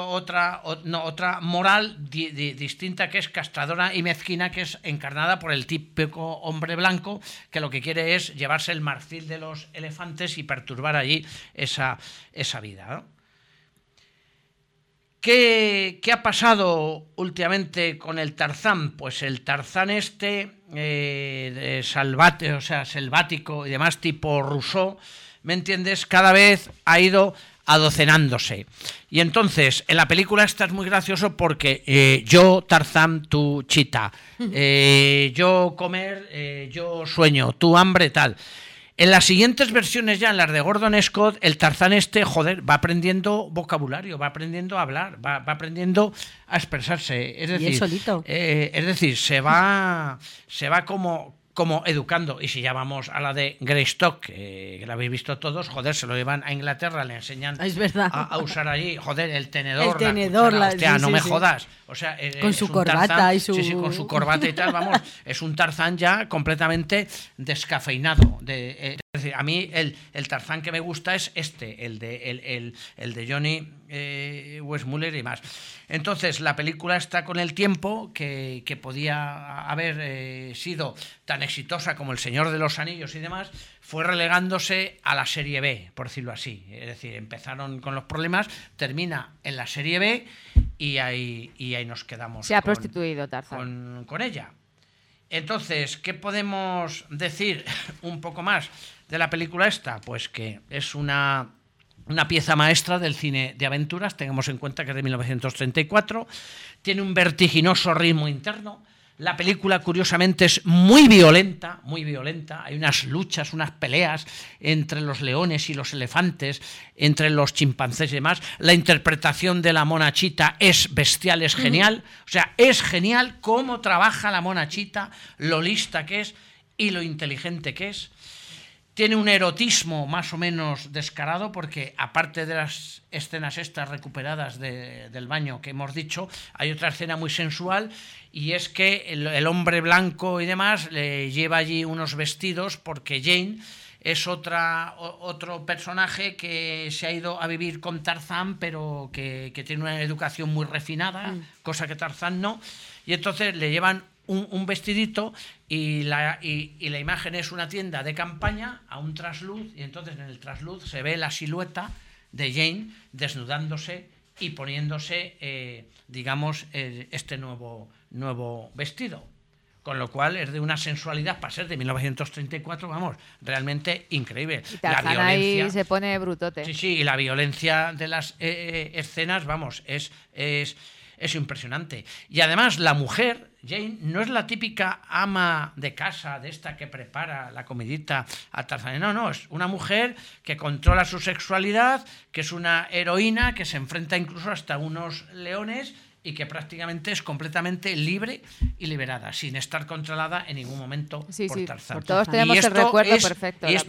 moral distinta, que es castradora y mezquina, que es encarnada por el típico hombre blanco que lo que quiere es llevarse el marfil de los elefantes y perturbar allí esa vida, ¿no? ¿Qué ha pasado últimamente con el Tarzán? Pues el Tarzán selvático y demás, tipo Rousseau, ¿me entiendes? Cada vez ha ido adocenándose. Y entonces, en la película esta es muy gracioso porque yo Tarzán, tú chita, yo comer, yo sueño, tú hambre, tal. En las siguientes versiones ya, en las de Gordon Scott, el Tarzán va aprendiendo vocabulario, va aprendiendo a hablar, va aprendiendo a expresarse. Es decir, y él solito. Se va como educando. Y si ya vamos a la de Greystock, que la habéis visto todos, joder, se lo llevan a Inglaterra, le enseñan a usar allí, joder, el tenedor, hostia, no me jodas. O sea, con su corbata Tarzán, y su... Sí, con su corbata y tal, vamos, es un Tarzán ya completamente descafeinado. Es decir, a mí el Tarzán que me gusta es el de Johnny Weissmuller y más. Entonces, la película está con el tiempo que podía haber sido tan exitosa como El Señor de los Anillos y demás, fue relegándose a la serie B, por decirlo así. Es decir, empezaron con los problemas, termina en la serie B y ahí nos quedamos. Se ha prostituido Tarzán. Con ella. Entonces, ¿qué podemos decir un poco más de la película esta? Pues que es una pieza maestra del cine de aventuras. Tengamos en cuenta que es de 1934, tiene un vertiginoso ritmo interno. La película, curiosamente, es muy violenta, hay unas luchas, unas peleas entre los leones y los elefantes, entre los chimpancés y demás. La interpretación de la Mona Chita es bestial, es genial. O sea, es genial cómo trabaja la Mona Chita, lo lista que es y lo inteligente que es. Tiene un erotismo más o menos descarado porque, aparte de las escenas estas recuperadas del baño que hemos dicho, hay otra escena muy sensual, y es que el hombre blanco y demás le lleva allí unos vestidos porque Jane es otro personaje que se ha ido a vivir con Tarzán, pero que tiene una educación muy refinada, cosa que Tarzán no, y entonces le llevan un vestidito y la imagen es una tienda de campaña a un trasluz, y entonces en el trasluz se ve la silueta de Jane desnudándose y poniéndose, este nuevo vestido. Con lo cual es de una sensualidad, para ser de 1934, vamos, realmente increíble. Y Tarzán ahí se pone brutote. Sí, y la violencia de las escenas, vamos, es impresionante. Y además la mujer, Jane, no es la típica ama de casa de esta que prepara la comidita a Tarzán. No, es una mujer que controla su sexualidad, que es una heroína, que se enfrenta incluso hasta unos leones y que prácticamente es completamente libre y liberada, sin estar controlada en ningún momento por Tarzán. Todos tenemos el recuerdo perfecto. Y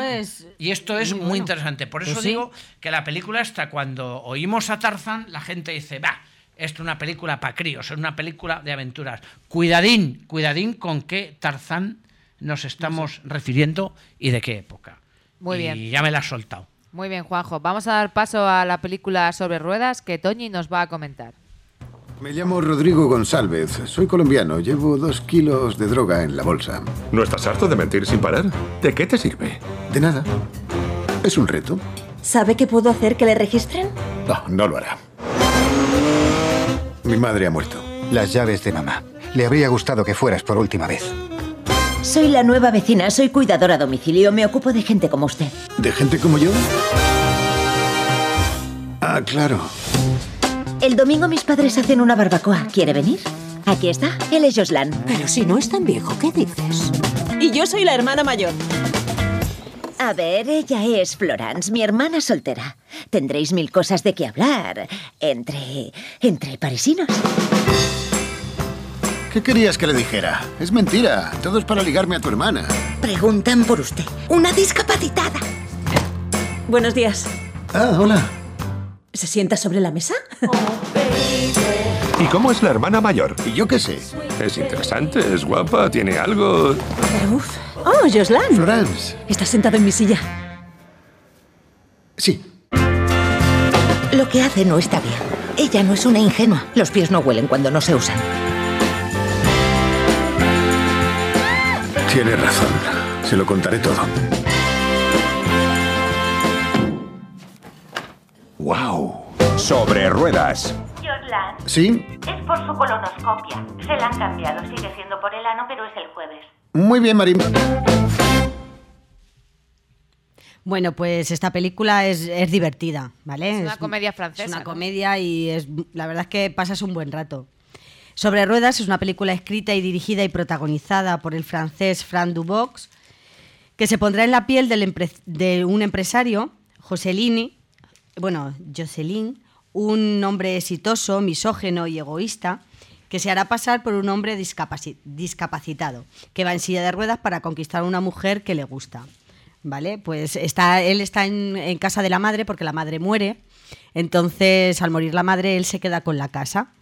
esto es muy interesante. Por eso digo que la película esta, cuando oímos a Tarzán, la gente dice, esto es una película para críos, es una película de aventuras. Cuidadín con qué Tarzán nos estamos refiriendo y de qué época. Muy bien. Y ya me la has soltado. Muy bien, Juanjo. Vamos a dar paso a la película Sobre ruedas que Toñi nos va a comentar. Me llamo Rodrigo González. Soy colombiano. Llevo 2 kilos de droga en la bolsa. ¿No estás harto de mentir sin parar? ¿De qué te sirve? De nada. Es un reto. ¿Sabe qué puedo hacer que le registren? No, no lo hará. Mi madre ha muerto. Las llaves de mamá. Le habría gustado que fueras por última vez. Soy la nueva vecina, soy cuidadora a domicilio. Me ocupo de gente como usted. ¿De gente como yo? Ah, claro. El domingo mis padres hacen una barbacoa. ¿Quiere venir? Aquí está. Él es Joslan. Pero si no es tan viejo, ¿qué dices? Y yo soy la hermana mayor. A ver, ella es Florence, mi hermana soltera. Tendréis 1000 cosas de qué hablar. Entre parisinos. ¿Qué querías que le dijera? Es mentira. Todo es para ligarme a tu hermana. Preguntan por usted. Una discapacitada. Buenos días. Ah, hola. ¿Se sienta sobre la mesa? ¿Y cómo es la hermana mayor? ¿Y yo qué sé? Es interesante, es guapa, tiene algo... Pero uf. Oh, Joslan. Florence. ¿Estás sentado en mi silla? Sí. Lo que hace no está bien. Ella no es una ingenua. Los pies no huelen cuando no se usan. Tiene razón. Se lo contaré todo. ¡Wow! Sobre ruedas. Joslan. ¿Sí? Es por su colonoscopia. Se la han cambiado. Sigue siendo por el ano, pero es el jueves. Muy bien, Marín. Bueno, pues esta película es divertida, ¿vale? Es una comedia francesa. Es una ¿no? comedia y la verdad es que pasas un buen rato. Sobre ruedas es una película escrita y dirigida y protagonizada por el francés Franck Dubosc, que se pondrá en la piel de un empresario, Jocelyn, un hombre exitoso, misógino y egoísta, que se hará pasar por un hombre discapacitado, que va en silla de ruedas para conquistar a una mujer que le gusta. ¿Vale? Pues él está en casa de la madre porque la madre muere, entonces al morir la madre él se queda con la casa.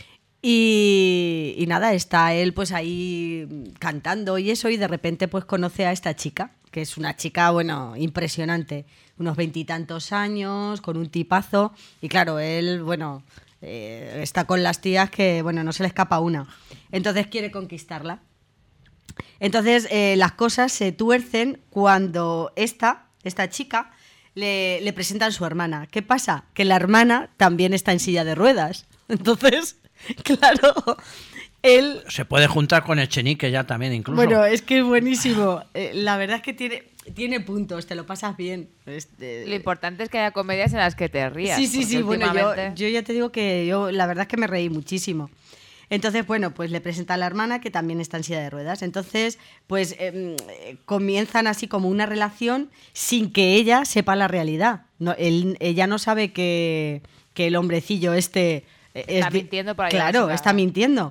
Y nada, está él pues ahí cantando y eso, y de repente pues conoce a esta chica, que es una chica, bueno, impresionante, unos 20 y tantos años, con un tipazo, y claro, él, bueno, está con las tías que, bueno, no se le escapa una, entonces quiere conquistarla. Entonces las cosas se tuercen cuando esta chica le presentan a su hermana. ¿Qué pasa? Que la hermana también está en silla de ruedas, entonces... Claro, él... Se puede juntar con Echenique ya también, incluso. Bueno, es que es buenísimo. La verdad es que tiene puntos, te lo pasas bien. Lo importante es que haya comedias en las que te rías. Sí, bueno, yo ya te digo que yo la verdad es que me reí muchísimo. Entonces, bueno, pues le presenta a la hermana que también está en silla de ruedas. Entonces, pues comienzan así como una relación sin que ella sepa la realidad. No, ella no sabe que el hombrecillo está mintiendo por ahí. Claro, está mintiendo.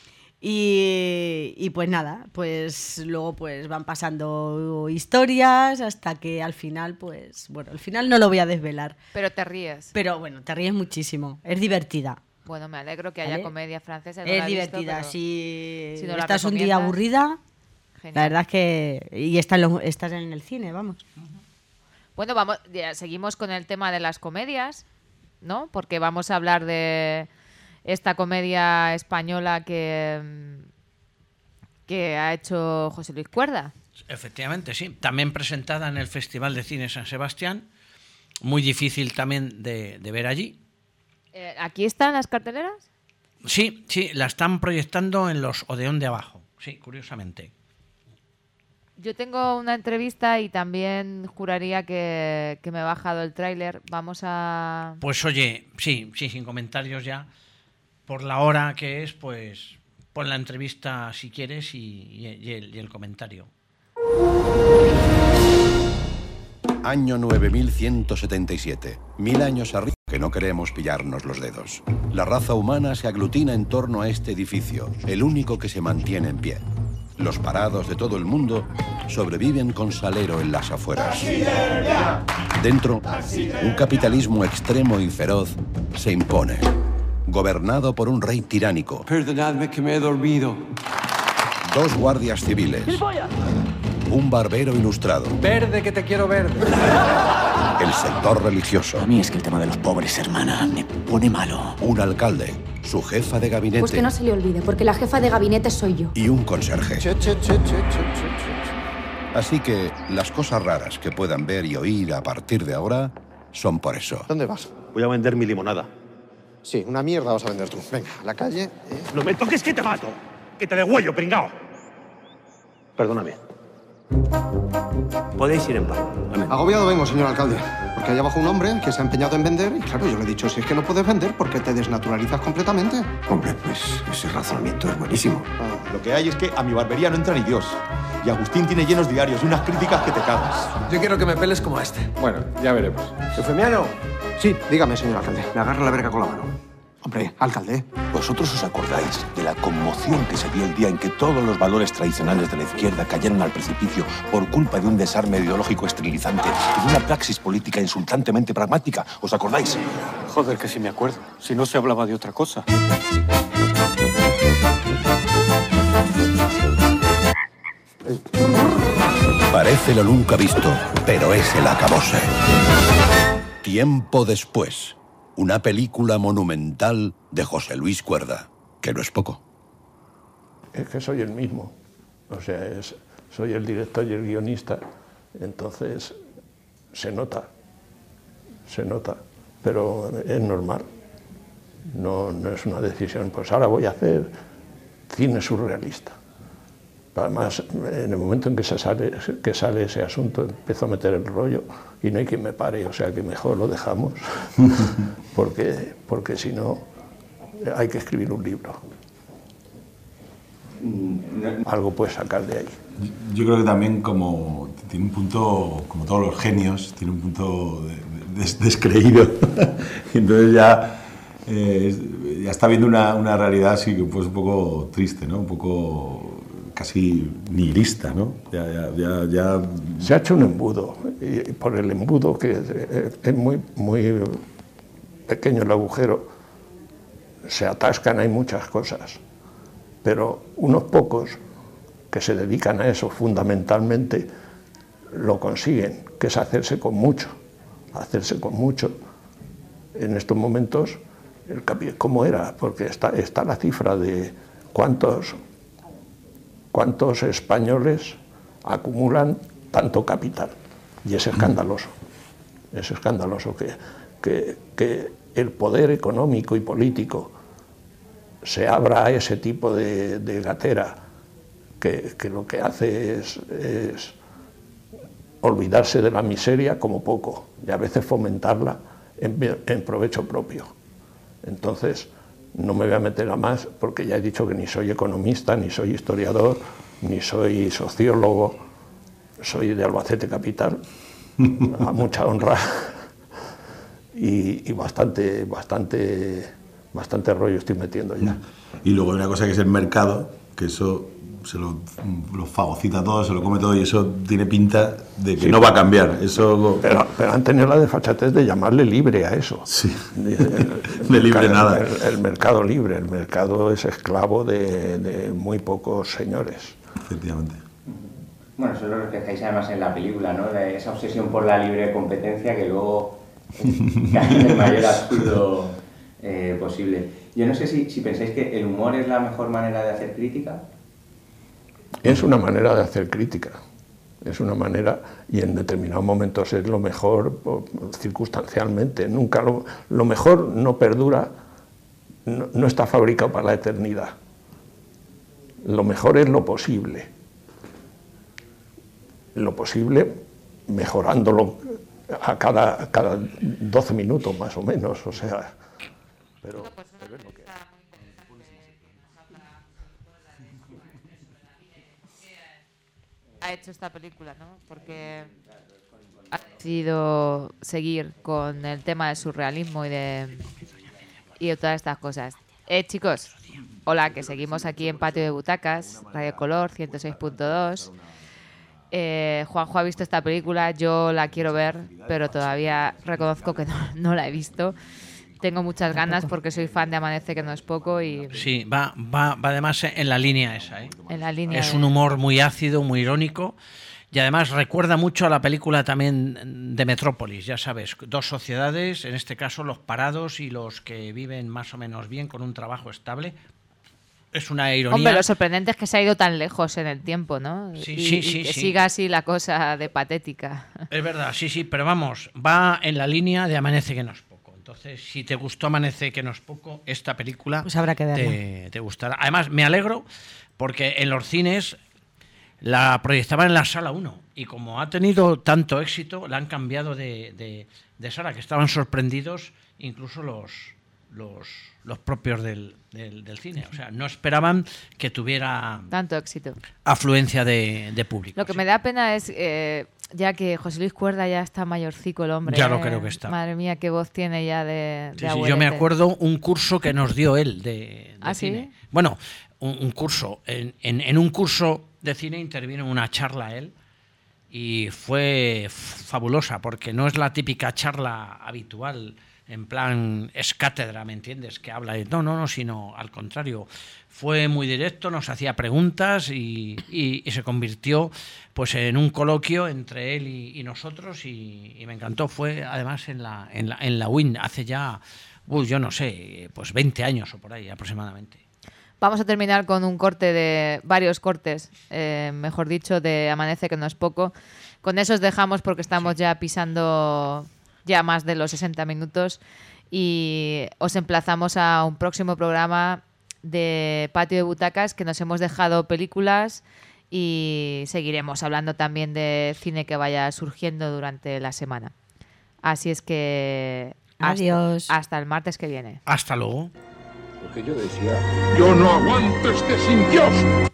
Y pues nada, pues luego pues van pasando historias hasta que al final, pues bueno, al final no lo voy a desvelar. Pero te ríes. Pero bueno, te ríes muchísimo. Es divertida. Bueno, me alegro que haya ¿vale? comedia francesa. No es divertida, visto, si no estás un día aburrida, genial. La verdad es que... Y estás en el cine, vamos. Bueno, seguimos con el tema de las comedias, ¿no? Porque vamos a hablar de esta comedia española que ha hecho José Luis Cuerda. Efectivamente, sí. También presentada en el Festival de Cine San Sebastián. Muy difícil también de ver allí. ¿Aquí están las carteleras? Sí, la están proyectando en los Odeón de abajo. Sí, curiosamente. Yo tengo una entrevista y también juraría que me he bajado el tráiler. Vamos a... Pues oye, sí, sin comentarios ya. Por la hora que es, pues pon la entrevista si quieres y el comentario. Año 9177. 1000 años arriba que no queremos pillarnos los dedos. La raza humana se aglutina en torno a este edificio, el único que se mantiene en pie. Los parados de todo el mundo sobreviven con salero en las afueras. Dentro, un capitalismo extremo y feroz se impone, gobernado por un rey tiránico. Perdonadme que me he dormido. 2 guardias civiles. Un barbero ilustrado. Verde, que te quiero verde. El sector religioso. A mí es que el tema de los pobres, hermana, me pone malo. Un alcalde. Su jefa de gabinete. Pues que no se le olvide, porque la jefa de gabinete soy yo. Y un conserje. Así que las cosas raras que puedan ver y oír a partir de ahora son por eso. ¿Dónde vas? Voy a vender mi limonada. Sí, una mierda vas a vender tú. Venga, a la calle. No me toques que te mato. Que te degüello, pringao. Perdóname. Podéis ir en paz. Amén. Agobiado vengo, señor alcalde. Porque hay abajo un hombre que se ha empeñado en vender y claro, yo le he dicho, si es que no puedes vender, ¿por qué te desnaturalizas completamente? Hombre, pues ese razonamiento es buenísimo. Lo que hay es que a mi barbería no entra ni Dios. Y Agustín tiene llenos diarios y unas críticas que te cagas. Yo quiero que me peles como a este. Bueno, ya veremos. Eufemiano, Sí, dígame, señor alcalde. me agarra la verga con la mano. Hombre, alcalde. ¿Vosotros os acordáis de la conmoción que se dio el día en que todos los valores tradicionales de la izquierda cayeron al precipicio por culpa de un desarme ideológico esterilizante y de una praxis política insultantemente pragmática? ¿Os acordáis? Joder, que sí me acuerdo. Si no se hablaba de otra cosa. Parece lo nunca visto, pero es el acabose. Tiempo después. Una película monumental de José Luis Cuerda, que no es poco. Es que soy el mismo. O sea, soy el director y el guionista. Entonces, se nota. Pero es normal. No es una decisión. Pues ahora voy a hacer cine surrealista. Además, en el momento en que sale ese asunto, empiezo a meter el rollo y no hay quien me pare, o sea que mejor lo dejamos, porque si no, hay que escribir un libro. Algo puedes sacar de ahí. Yo creo que también como tiene un punto, como todos los genios, tiene un punto descreído. Y entonces ya está viendo una realidad así que pues un poco triste, ¿no? Un poco casi nihilista, ¿no? Ya... Se ha hecho un embudo, y por el embudo, que es muy pequeño el agujero, se atascan, hay muchas cosas, pero unos pocos que se dedican a eso fundamentalmente lo consiguen, que es hacerse con mucho. En estos momentos, ¿cómo era? Porque está la cifra de cuántos españoles acumulan tanto capital. Y es escandaloso. Es escandaloso que el poder económico y político se abra a ese tipo de gatera que lo que hace es olvidarse de la miseria como poco y a veces fomentarla en provecho propio. Entonces, no me voy a meter a más porque ya he dicho que ni soy economista, ni soy historiador, ni soy sociólogo, soy de Albacete capital, a mucha honra, y bastante rollo estoy metiendo ya. Y luego hay una cosa que es el mercado, que eso se lo fagocita todo, se lo come todo y eso tiene pinta de que sí, no va a cambiar. Eso... Pero han tenido la desfachatez de llamarle libre a eso. Sí, de libre nada. El mercado libre, el mercado es esclavo de muy pocos señores. Efectivamente. Bueno, eso lo reflejáis además en la película, ¿no? De esa obsesión por la libre competencia que luego cae en el mayor absurdo posible. Yo no sé si pensáis que el humor es la mejor manera de hacer crítica. Es una manera de hacer crítica, es una manera, y en determinados momentos es lo mejor circunstancialmente. Nunca lo mejor no perdura, no está fabricado para la eternidad. Lo mejor es lo posible mejorándolo a cada 12 minutos más o menos, o sea, pero es lo que hay. Ha hecho esta película, ¿no? Porque ha decidido seguir con el tema del surrealismo y de todas estas cosas. Chicos, hola, que seguimos aquí en Patio de Butacas, Radio Color 106.2. Juanjo ha visto esta película, yo la quiero ver, pero todavía reconozco que no la he visto. Tengo muchas ganas porque soy fan de Amanece, que no es poco. Y sí, va además en la línea esa, ¿eh? En la línea es un humor muy ácido, muy irónico. Y además recuerda mucho a la película también de Metrópolis, ya sabes, dos sociedades, en este caso los parados y los que viven más o menos bien con un trabajo estable. Es una ironía. Hombre, lo sorprendente es que se ha ido tan lejos en el tiempo, ¿no? Sí, y sí. que siga así la cosa de patética. Es verdad, sí, pero vamos, va en la línea de Amanece que no es poco. Entonces, si te gustó Amanece que no es poco, esta película pues habrá que verla. Te gustará. Además, me alegro porque en los cines la proyectaban en la sala 1 y como ha tenido tanto éxito, la han cambiado de sala, que estaban sorprendidos incluso los propios del cine. O sea, no esperaban que tuviera tanto éxito, afluencia de público. Lo que me da pena es, ya que José Luis Cuerda ya está mayorcico el hombre. Ya lo creo que está. Madre mía, qué voz tiene ya de sí, yo me acuerdo un curso que nos dio él de ¿Ah, cine. sí? Bueno, un curso. En un curso de cine intervino en una charla él y fue fabulosa porque no es la típica charla habitual en plan es cátedra, ¿me entiendes? Que habla de no, sino al contrario. Fue muy directo, nos hacía preguntas y se convirtió pues en un coloquio entre él y nosotros y me encantó. Fue además en la UIN hace ya, yo no sé, pues 20 años o por ahí aproximadamente. Vamos a terminar con un corte de varios cortes, mejor dicho, de Amanece que no es poco. Con esos dejamos porque estamos ya pisando ya más de los 60 minutos y os emplazamos a un próximo programa de Patio de Butacas, que nos hemos dejado películas y seguiremos hablando también de cine que vaya surgiendo durante la semana. Así es que adiós. Hasta el martes que viene. Hasta luego. Lo que yo decía, yo no aguanto este sin Dios.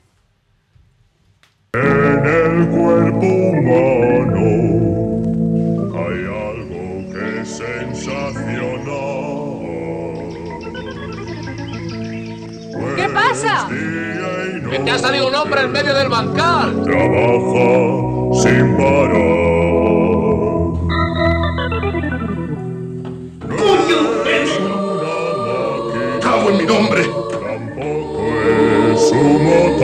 En el cuerpo humano hay algo que es sensacional. ¿Qué pasa? Que te ha salido un hombre en medio del bancal. Trabaja sin parar. ¡Cago en mi nombre! Tampoco es un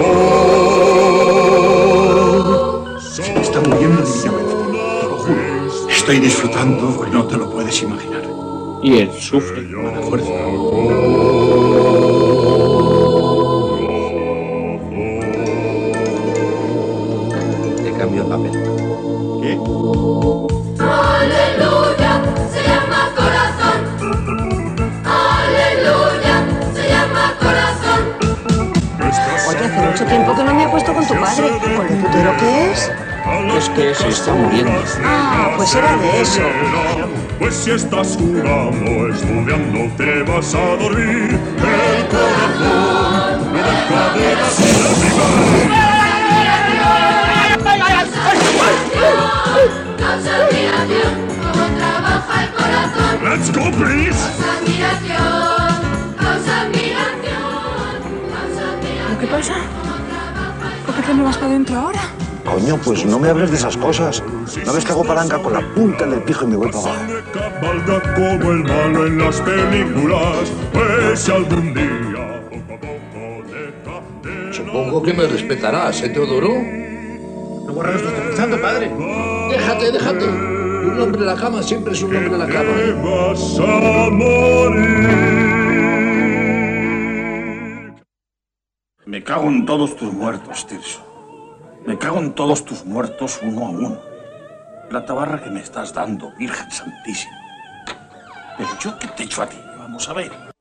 motor. Se me está muriendo divinamente, te lo juro. Estoy disfrutando que no te lo puedes imaginar. Y él sufre. Mala fuerza. Te cambio el papel. ¿Qué? Aleluya, se llama corazón. Aleluya, se llama corazón. Oye, hace mucho tiempo que no me acuesto con tu padre. ¿Con lo putero que es? Es que se está muriendo. Ah, pues era de eso. Pues si estás jugando, estudiando, te vas a dormir. El corazón no deja de latir. Causa admiración, cómo trabaja el corazón. Let's go, please. Causa admiración, causa admiración, causa admiración. ¿Qué pasa? ¿Por qué me vas para adentro ahora? Coño, pues no me hables de esas cosas. ¿No ves que hago palanca con la punta del pijo y me voy para abajo? Cabalga como el malo en las películas. Pues si algún día Supongo que me respetarás, ¿eh, Teodoro? No borras lo que estás pensando, padre. Déjate. Un hombre en la cama siempre es un hombre en la cama. vas a morir. Me cago en todos tus muertos, Tirso. Me cago en todos tus muertos uno a uno. La tabarra que me estás dando, Virgen Santísima. Pero yo, ¿qué te echo a ti? Vamos a ver.